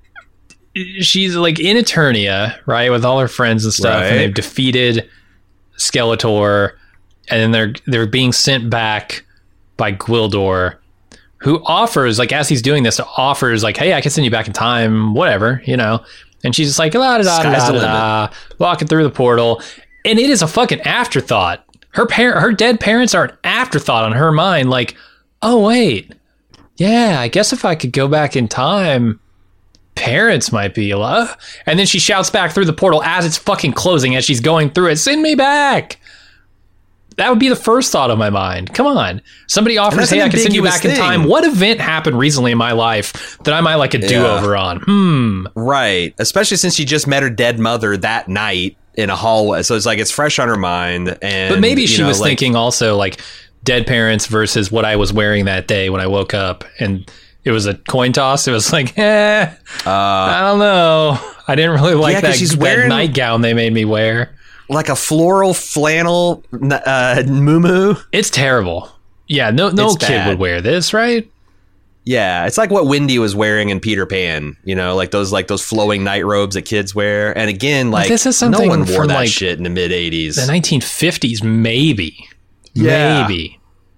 like in Eternia, right, with all her friends and stuff, and they've defeated Skeletor, and then they're being sent back by Gwildor, who offers, like, as he's doing this, offers like, "Hey, I can send you back in time, whatever, you know." And she's just like, la da da da da, walking through the portal, and it is a fucking afterthought. Her dead parents are an afterthought on her mind. Like, oh wait, yeah, I guess if I could go back in time, parents might be alive. And then she shouts back through the portal as it's fucking closing, as she's going through it, "Send me back." That would be the first thought of my mind. Come on. Somebody offers, "Hey, I can send you back in time." What event happened recently in my life that I might like a do-over on? Right. Especially since she just met her dead mother that night in a hallway. So it's like, it's fresh on her mind. And, but maybe she was thinking also, like, dead parents versus what I was wearing that day when I woke up. And it was a coin toss. It was like, I don't know. I didn't really like that nightgown they made me wear. Like a floral flannel muumuu. It's terrible. Yeah, no kid would wear this, right? Yeah, it's like what Wendy was wearing in Peter Pan. You know, like those flowing night robes that kids wear. And again, like, this is something no one wore from that like shit in the mid '80s, the 1950s, maybe. Yeah. Maybe.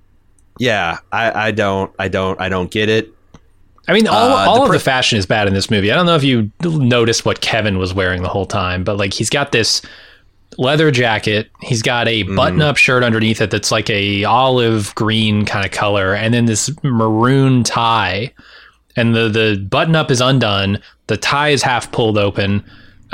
Yeah, I don't get it. I mean, all of the fashion is bad in this movie. I don't know if you noticed what Kevin was wearing the whole time, but like, he's got this leather jacket, he's got a button-up shirt underneath it that's like a olive green kind of color, and then this maroon tie, and the button-up is undone, the tie is half pulled open,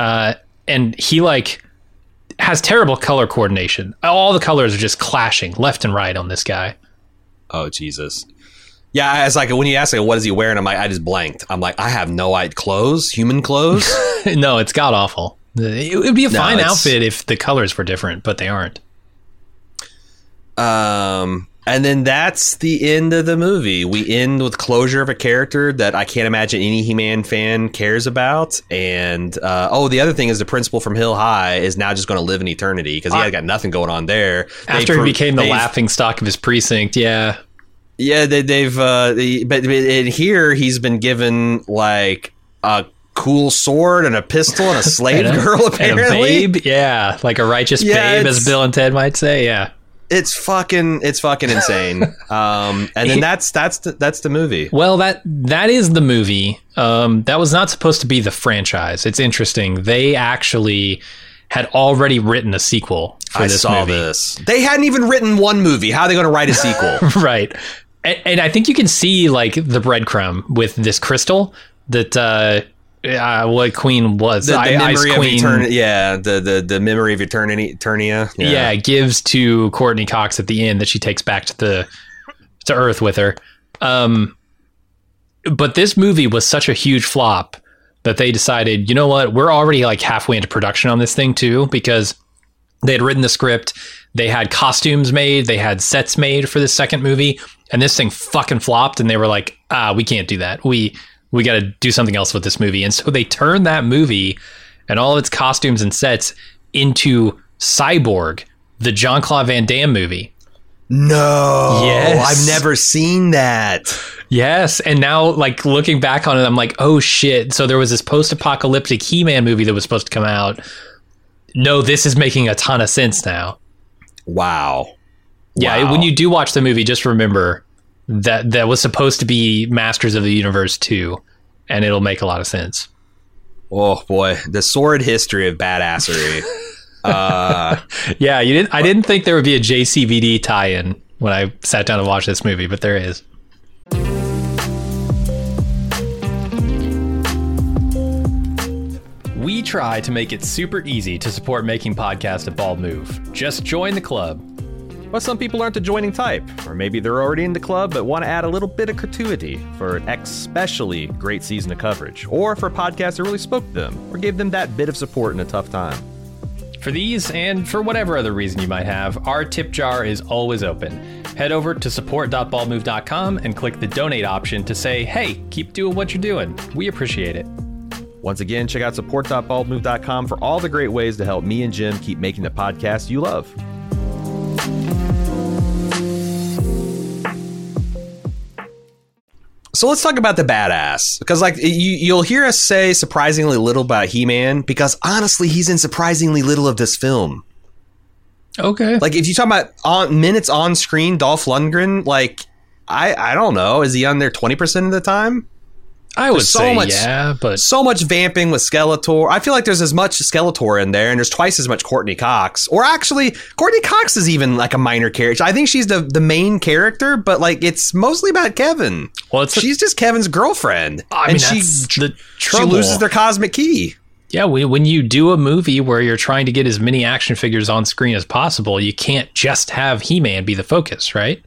and he like has terrible color coordination. All the colors are just clashing left and right on this guy. Oh Jesus. Yeah, it's like when you ask, like, what is he wearing, I'm like, I just blanked. I'm like, I have no idea. Clothes? Human clothes? No, it's god awful. It would be a fine outfit if the colors were different, but they aren't. And then that's the end of the movie. We end with closure of a character that I can't imagine any He-Man fan cares about. And the other thing is the principal from Hill High is now just going to live in eternity because he had got nothing going on there. After he became the laughing stock of his precinct, yeah. Yeah, but in here he's been given like a cool sword and a pistol and a slave girl, apparently. And a babe, yeah, like a righteous babe, as Bill and Ted might say, yeah. It's fucking insane. And then that's the movie. Well, that is the movie. That was not supposed to be the franchise. It's interesting. They actually had already written a sequel for this movie. I saw this. They hadn't even written one movie. How are they going to write a sequel? Right. And I think you can see like the breadcrumb with this crystal that what Queen was. The memory of eternity. Yeah, the memory of Eternia. Yeah, gives to Courtney Cox at the end that she takes back to Earth with her. But this movie was such a huge flop that they decided, you know what, we're already like halfway into production on this thing too, because they had written the script, they had costumes made, they had sets made for this second movie, and this thing fucking flopped, and they were like, we can't do that. We got to do something else with this movie. And so they turned that movie and all of its costumes and sets into Cyborg, the Jean-Claude Van Damme movie. No. Yes. I've never seen that. Yes. And now, like, looking back on it, I'm like, oh shit. So there was this post-apocalyptic He-Man movie that was supposed to come out. No, this is making a ton of sense now. Wow. Yeah. When you do watch the movie, just remember that was supposed to be Masters of the Universe 2, and it'll make a lot of sense. Oh boy, the sordid history of badassery. Yeah, I didn't think there would be a JCVD tie-in when I sat down to watch this movie, but there is. try to make it super easy to support Making Podcast at Bald Move. Just join the club. But some people aren't the joining type, or maybe they're already in the club but want to add a little bit of gratuity for an especially great season of coverage, or for a podcast that really spoke to them, or gave them that bit of support in a tough time. For these, and for whatever other reason you might have, our tip jar is always open. Head over to support.baldmove.com and click the donate option to say, hey, keep doing what you're doing. We appreciate it. Once again, check out support.baldmove.com for all the great ways to help me and Jim keep making the podcast you love. So let's talk about the badass, because like you'll hear us say surprisingly little about He-Man, because honestly, he's in surprisingly little of this film. Okay. Like if you talk about minutes on screen, Dolph Lundgren, like I don't know, is he on there 20% of the time? I would say yeah, but so much vamping with Skeletor. I feel like there's as much Skeletor in there, and there's twice as much Courtney Cox. Or actually, Courtney Cox is even like a minor character. I think she's the main character, but like it's mostly about Kevin. Well, she's just Kevin's girlfriend. I mean, that's the trouble. She loses their cosmic key. Yeah, when you do a movie where you're trying to get as many action figures on screen as possible, you can't just have He-Man be the focus, right?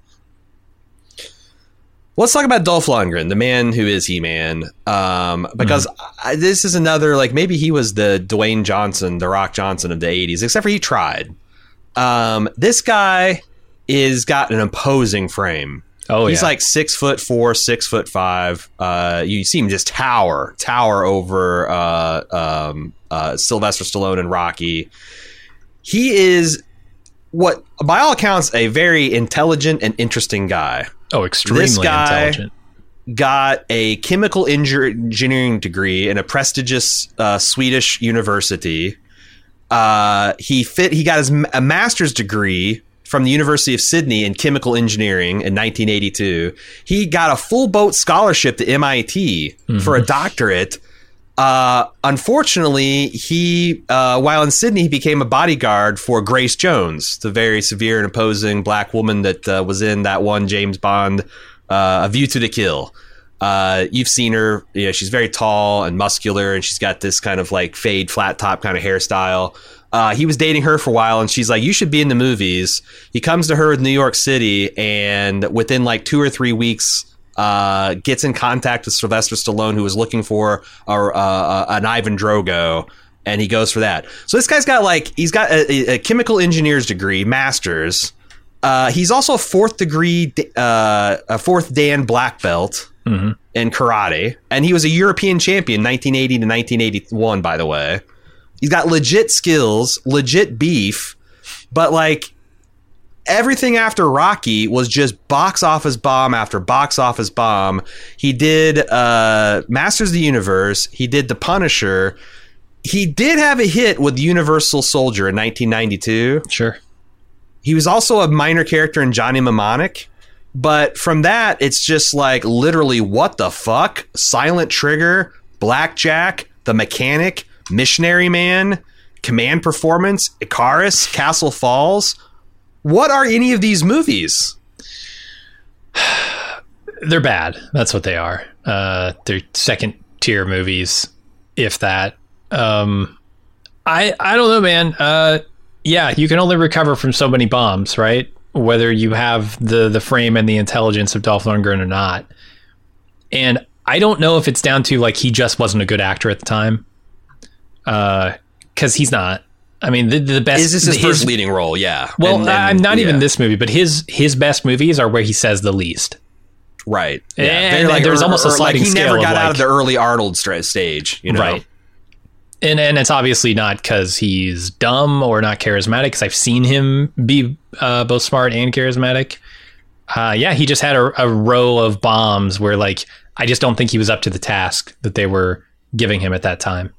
Let's talk about Dolph Lundgren, the man who is He-Man, because this is another, like, maybe he was the Dwayne Johnson, the Rock Johnson of the 80s, except for he tried. This guy is got an imposing frame. Oh, he's like 6'4", 6'5". You see him just tower over Sylvester Stallone and Rocky. He is, what, by all accounts, a very intelligent and interesting guy. Oh, extremely intelligent. Got a chemical engineering degree in a prestigious Swedish university. He got a master's degree from the University of Sydney in chemical engineering in 1982. He got a full boat scholarship to MIT for a doctorate. Unfortunately, he while in Sydney, he became a bodyguard for Grace Jones, the very severe and imposing black woman that was in that one James Bond, A View to the Kill. You've seen her. You know, she's very tall and muscular, and she's got this kind of like fade, flat top kind of hairstyle. He was dating her for a while, and she's like, you should be in the movies. He comes to her in New York City, and within like 2 or 3 weeks, gets in contact with Sylvester Stallone, who was looking for an Ivan Drogo, and he goes for that. So this guy's got he's got a chemical engineer's degree, master's. He's also a fourth Dan black belt in karate, and he was a European champion 1980 to 1981, by the way. He's got legit skills, legit beef, but like everything after Rocky was just box office bomb after box office bomb. He did Masters of the Universe. He did The Punisher. He did have a hit with Universal Soldier in 1992. Sure. He was also a minor character in Johnny Mnemonic. But from that, it's just like literally what the fuck? Silent Trigger, Blackjack, The Mechanic, Missionary Man, Command Performance, Icarus, Castle Falls. What are any of these movies? They're bad. That's what they are. They're second tier movies, if that. I don't know, man. Yeah, you can only recover from so many bombs, right? Whether you have the frame and the intelligence of Dolph Lundgren or not. And I don't know if it's down to like he just wasn't a good actor at the time. Because he's not. I mean, the best... Is this his first leading role? Yeah. Well, I'm not even this movie, but his best movies are where he says the least. Right. Yeah. And like, there's almost a sliding scale. He never got out of the early Arnold stage, you know? Right. And it's obviously not because he's dumb or not charismatic, because I've seen him be both smart and charismatic. Yeah, he just had a row of bombs where, like, I just don't think he was up to the task that they were giving him at that time.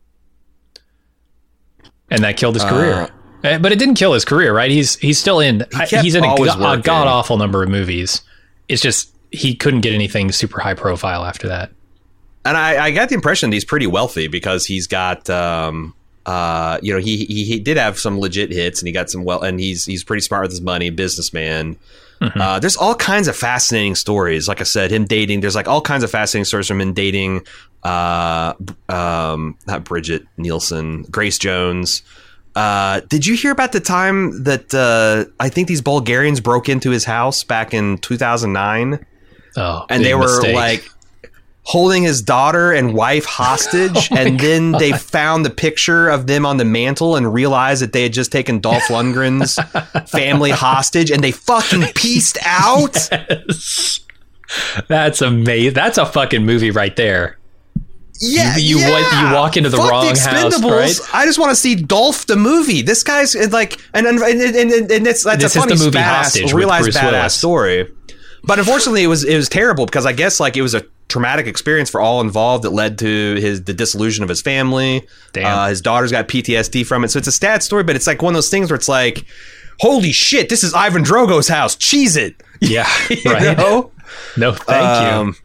And that killed his career. But it didn't kill his career, right? He's still in... He's in a god-awful number of movies. It's just he couldn't get anything super high profile after that. And I got the impression that he's pretty wealthy because he's got he did have some legit hits, and he got some and he's pretty smart with his money, businessman. Mm-hmm. There's all kinds of fascinating stories. Like I said, him dating. There's like all kinds of fascinating stories from him dating. Not Bridget Nielsen, Grace Jones. Did you hear about the time that I think these Bulgarians broke into his house back in 2009? Oh, and they were like holding his daughter and wife hostage, and then they found the picture of them on the mantle and realized that they had just taken Dolph Lundgren's family hostage, and they fucking pieced out. Yes. That's amazing. That's a fucking movie right there. Yeah, you walk into the wrong house, right? I just want to see Dolph the movie. This guy's like, and that's a funny movie Hostage, realized Bruce badass Willis. story. But unfortunately, it was terrible because I guess like it was a traumatic experience for all involved that led to the dissolution of his family. Damn. His daughter's got PTSD from it, so it's a sad story. But it's like one of those things where it's like, holy shit, this is Ivan Drogo's house. Cheese it. Yeah, right. Know? No, thank you.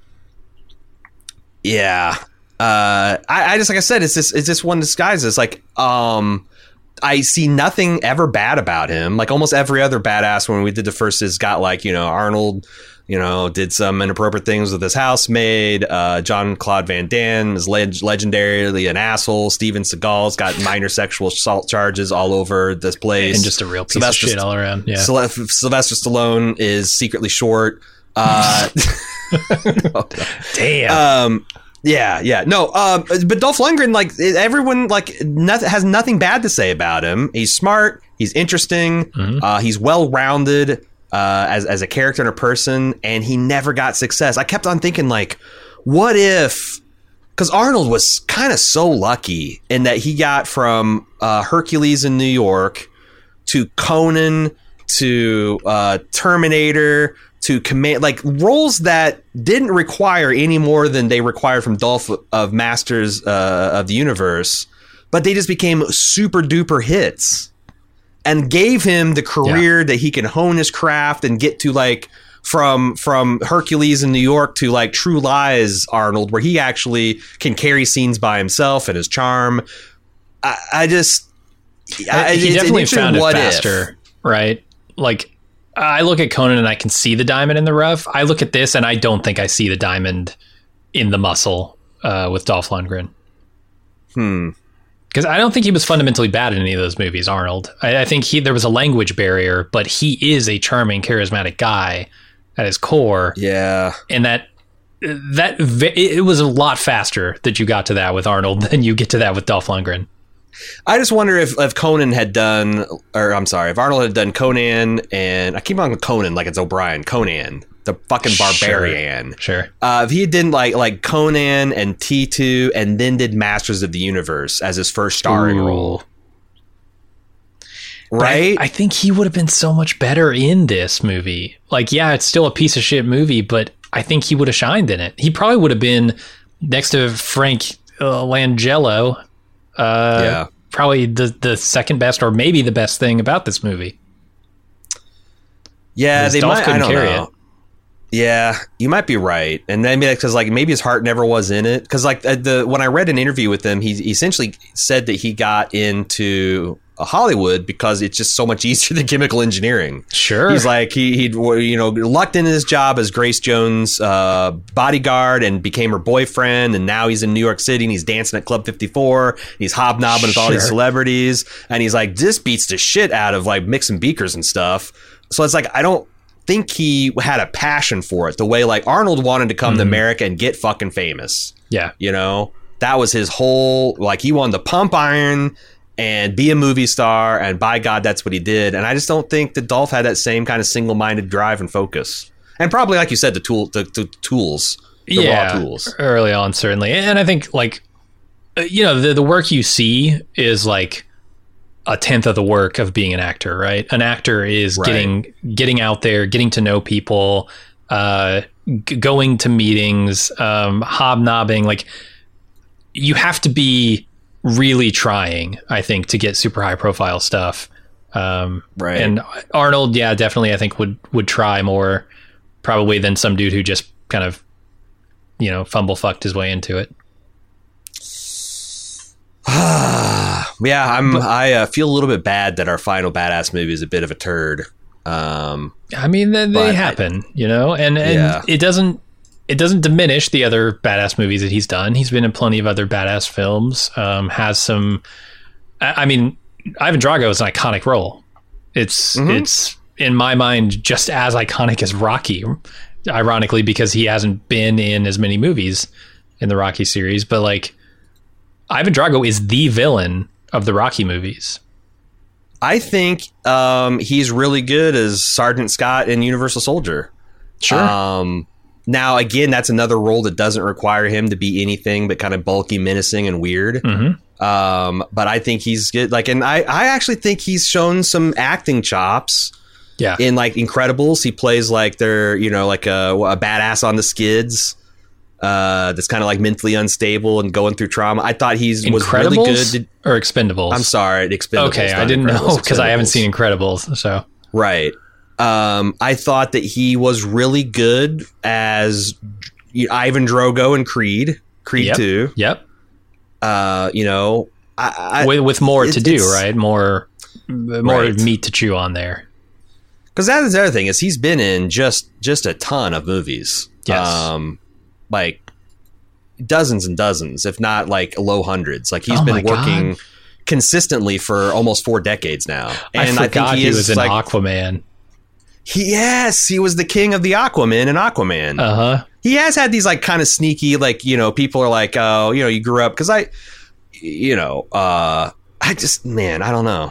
Yeah. I just, like I said, it's just one disguise. It's like, I see nothing ever bad about him. Like almost every other badass when we did the first has got like, Arnold, did some inappropriate things with his housemaid. Jean-Claude Van Damme is legendarily an asshole. Steven Seagal's got minor sexual assault charges all over this place. And just a real piece of shit all around. Yeah. Sylvester Stallone is secretly short. Damn. Yeah. No, but Dolph Lundgren, like everyone, like has nothing bad to say about him. He's smart. He's interesting. Mm-hmm. He's well-rounded as a character and a person, and he never got success. I kept on thinking, like, what if? Because Arnold was kind of so lucky in that he got from Hercules in New York to Conan to Terminator to command, like roles that didn't require any more than they required from Dolph of Masters of the Universe, but they just became super duper hits and gave him the career that he can hone his craft and get to, like from Hercules in New York to like True Lies Arnold, where he actually can carry scenes by himself and his charm. He definitely found it faster, right? Like, I look at Conan and I can see the diamond in the rough. I look at this and I don't think I see the diamond in the muscle with Dolph Lundgren. Because I don't think he was fundamentally bad in any of those movies, Arnold. I think there was a language barrier, but he is a charming, charismatic guy at his core. Yeah. And it was a lot faster that you got to that with Arnold than you get to that with Dolph Lundgren. I just wonder if Conan had done, or I'm sorry, if Arnold had done Conan, and I keep on with Conan like it's O'Brien, Conan, the fucking barbarian. Sure. If he did like Conan and T2 and then did Masters of the Universe as his first starring role. Right? I think he would have been so much better in this movie. Like, yeah, it's still a piece of shit movie, but I think he would have shined in it. He probably would have been next to Frank Langella. Probably the second best or maybe the best thing about this movie. Yeah, they Dolph might. couldn't I don't carry know. it. Yeah, you might be right, and maybe that's because like maybe his heart never was in it. Because like when I read an interview with him, he essentially said that he got into Hollywood because it's just so much easier than chemical engineering. Sure, he's like he'd lucked into his job as Grace Jones' bodyguard and became her boyfriend, and now he's in New York City and he's dancing at Club 54. And he's hobnobbing with all these celebrities, and he's like, this beats the shit out of like mixing beakers and stuff. So it's like I don't think he had a passion for it the way like Arnold wanted to come to America and get fucking famous. Yeah. That was his whole, like he wanted to pump iron and be a movie star, and by God, that's what he did. And I just don't think that Dolph had that same kind of single-minded drive and focus. And probably, like you said, the tools, the raw tools. Early on, certainly. And I think like, the work you see is like a tenth of the work of being an actor, right? An actor is getting out there, getting to know people, going to meetings, hobnobbing. Like you have to be really trying, I think, to get super high profile stuff. Right. And Arnold, yeah, definitely, I think would try more probably than some dude who just kind of, fumble fucked his way into it. Yeah, I feel a little bit bad that our final badass movie is a bit of a turd. I mean, they happen, and it doesn't diminish the other badass movies that he's done. He's been in plenty of other badass films. Has some. I mean, Ivan Drago is an iconic role. It's in my mind just as iconic as Rocky, ironically, because he hasn't been in as many movies in the Rocky series. But like, Ivan Drago is the villain of the Rocky movies. I think he's really good as Sergeant Scott in Universal Soldier. Sure. Now, again, that's another role that doesn't require him to be anything but kind of bulky, menacing, and weird. But I think he's good. Like, and I actually think he's shown some acting chops. Yeah. In like Incredibles, he plays like they're like a badass on the skids. That's kind of like mentally unstable and going through trauma. I thought was really good. Or Expendables? I'm sorry, Expendables. Okay, I didn't know because I haven't seen Incredibles. So right. I thought that he was really good as Ivan Drogo in Creed 2. Yep. With more to do, right? More meat to chew on there. Because that is the other thing is he's been in just a ton of movies. Yes. Like dozens and dozens, if not like low hundreds. Like he's been working consistently for almost 4 decades now. And I forgot he was in Aquaman. He was the king of the Aquaman in Aquaman. Uh-huh. He has had these like kind of sneaky, like, people are like, oh, you grew up because I don't know.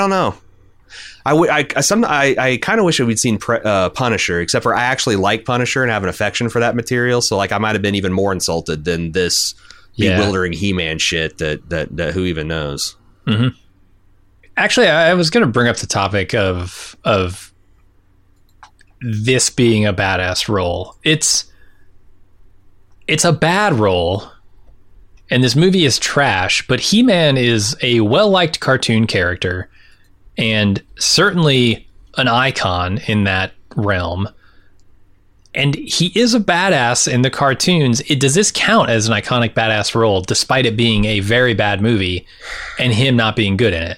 I kind of wish we'd seen Punisher, except for I actually like Punisher and have an affection for that material. So like I might have been even more insulted than this bewildering He-Man shit that who even knows. Mm-hmm. Actually, I was going to bring up the topic of this being a badass role. It's a bad role, and this movie is trash, but He-Man is a well-liked cartoon character and certainly an icon in that realm. And he is a badass in the cartoons. Does this count as an iconic badass role, despite it being a very bad movie and him not being good in it?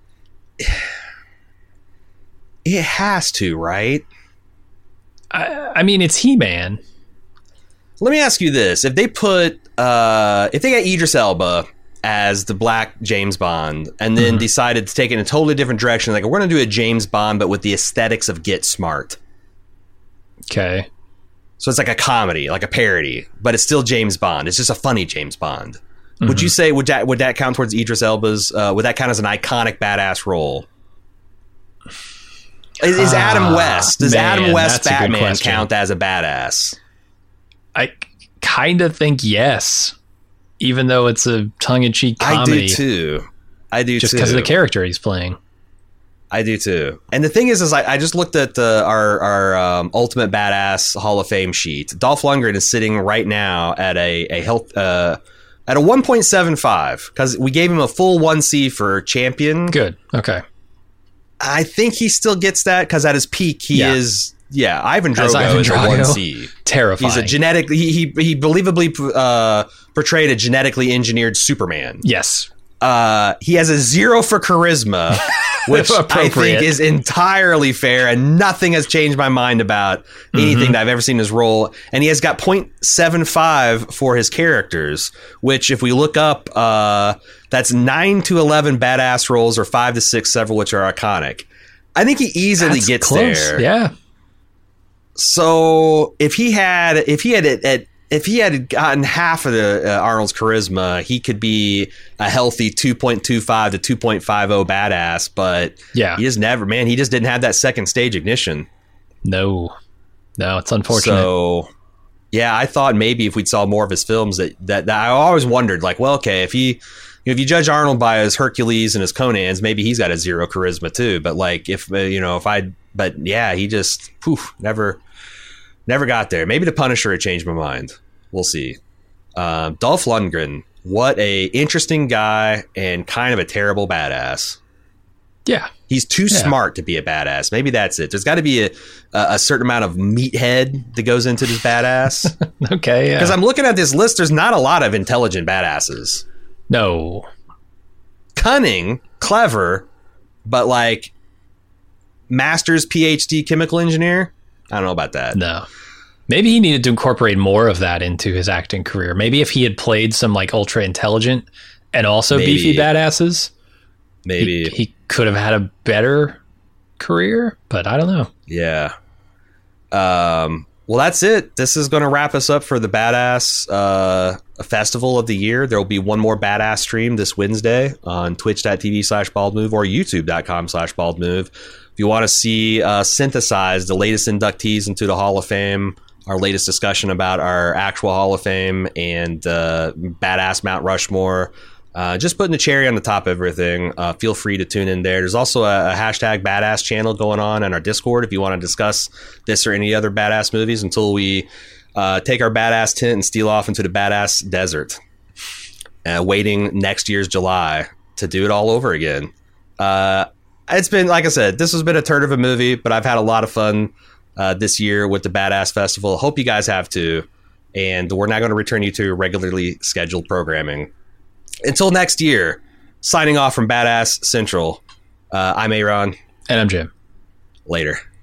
It has to, right? I mean, it's He-Man. Let me ask you this. If they got Idris Elba as the Black James Bond and then decided to take it in a totally different direction, like we're going to do a James Bond, but with the aesthetics of Get Smart. Okay. So it's like a comedy, like a parody, but it's still James Bond. It's just a funny James Bond. Would you say, would that count towards Idris Elba's, would that count as an iconic badass role? Is Adam West, does Adam West Batman count as a badass? I kind of think yes, even though it's a tongue-in-cheek comedy. I do too. Just because of the character he's playing. I do too. And the thing is I just looked at our Ultimate Badass Hall of Fame sheet. Dolph Lundgren is sitting right now at a 1.75 because we gave him a full 1C for champion. Good. Okay. I think he still gets that because at his peak he is. Yeah, Ivan Drago is a 1C. Terrifying. He's a genetically he believably portrayed a genetically engineered Superman. Yes. He has a 0 for charisma, which I think is entirely fair, and nothing has changed my mind about anything that I've ever seen in his role. And he has got 0.75 for his characters, which if we look up, that's 9 to 11 badass roles or 5 to 6, several which are iconic. I think he easily gets close. There. Yeah. So if he had gotten half of the Arnold's charisma, he could be a healthy 2.25 to 2.50 badass. But he just he just didn't have that second stage ignition. No, it's unfortunate. So yeah, I thought maybe if we saw more of his films that I always wondered, like, well, okay, if you judge Arnold by his Hercules and his Conans, maybe he's got a 0 charisma too. But like he just never got there. Maybe the Punisher had changed my mind. We'll see. Dolph Lundgren, what a interesting guy and kind of a terrible badass. Yeah. He's too smart to be a badass. Maybe that's it. There's got to be a certain amount of meathead that goes into this badass. Okay, yeah. Because I'm looking at this list, there's not a lot of intelligent badasses. No. cunning, clever, but like master's PhD chemical engineer. I don't know about that. No. Maybe he needed to incorporate more of that into his acting career. Maybe if he had played some like ultra intelligent and also beefy badasses, maybe he could have had a better career, but I don't know. Yeah. Well, that's it. This is going to wrap us up for the Badass Festival of the year. There will be one more Badass stream this Wednesday on twitch.tv/baldmove or youtube.com/baldmove. If you want to see synthesize the latest inductees into the Hall of Fame, our latest discussion about our actual Hall of Fame and Badass Mount Rushmore, just putting the cherry on the top of everything, feel free to tune in there. There's also a hashtag Badass channel going on our Discord if you want to discuss this or any other Badass movies until we take our Badass tent and steal off into the Badass desert, waiting next year's July to do it all over again. It's been, like I said, this has been a turd of a movie, but I've had a lot of fun this year with the Badass Festival. Hope you guys have too. And we're not going to return you to regularly scheduled programming. Until next year, signing off from Badass Central, I'm Aaron. And I'm Jim. Later.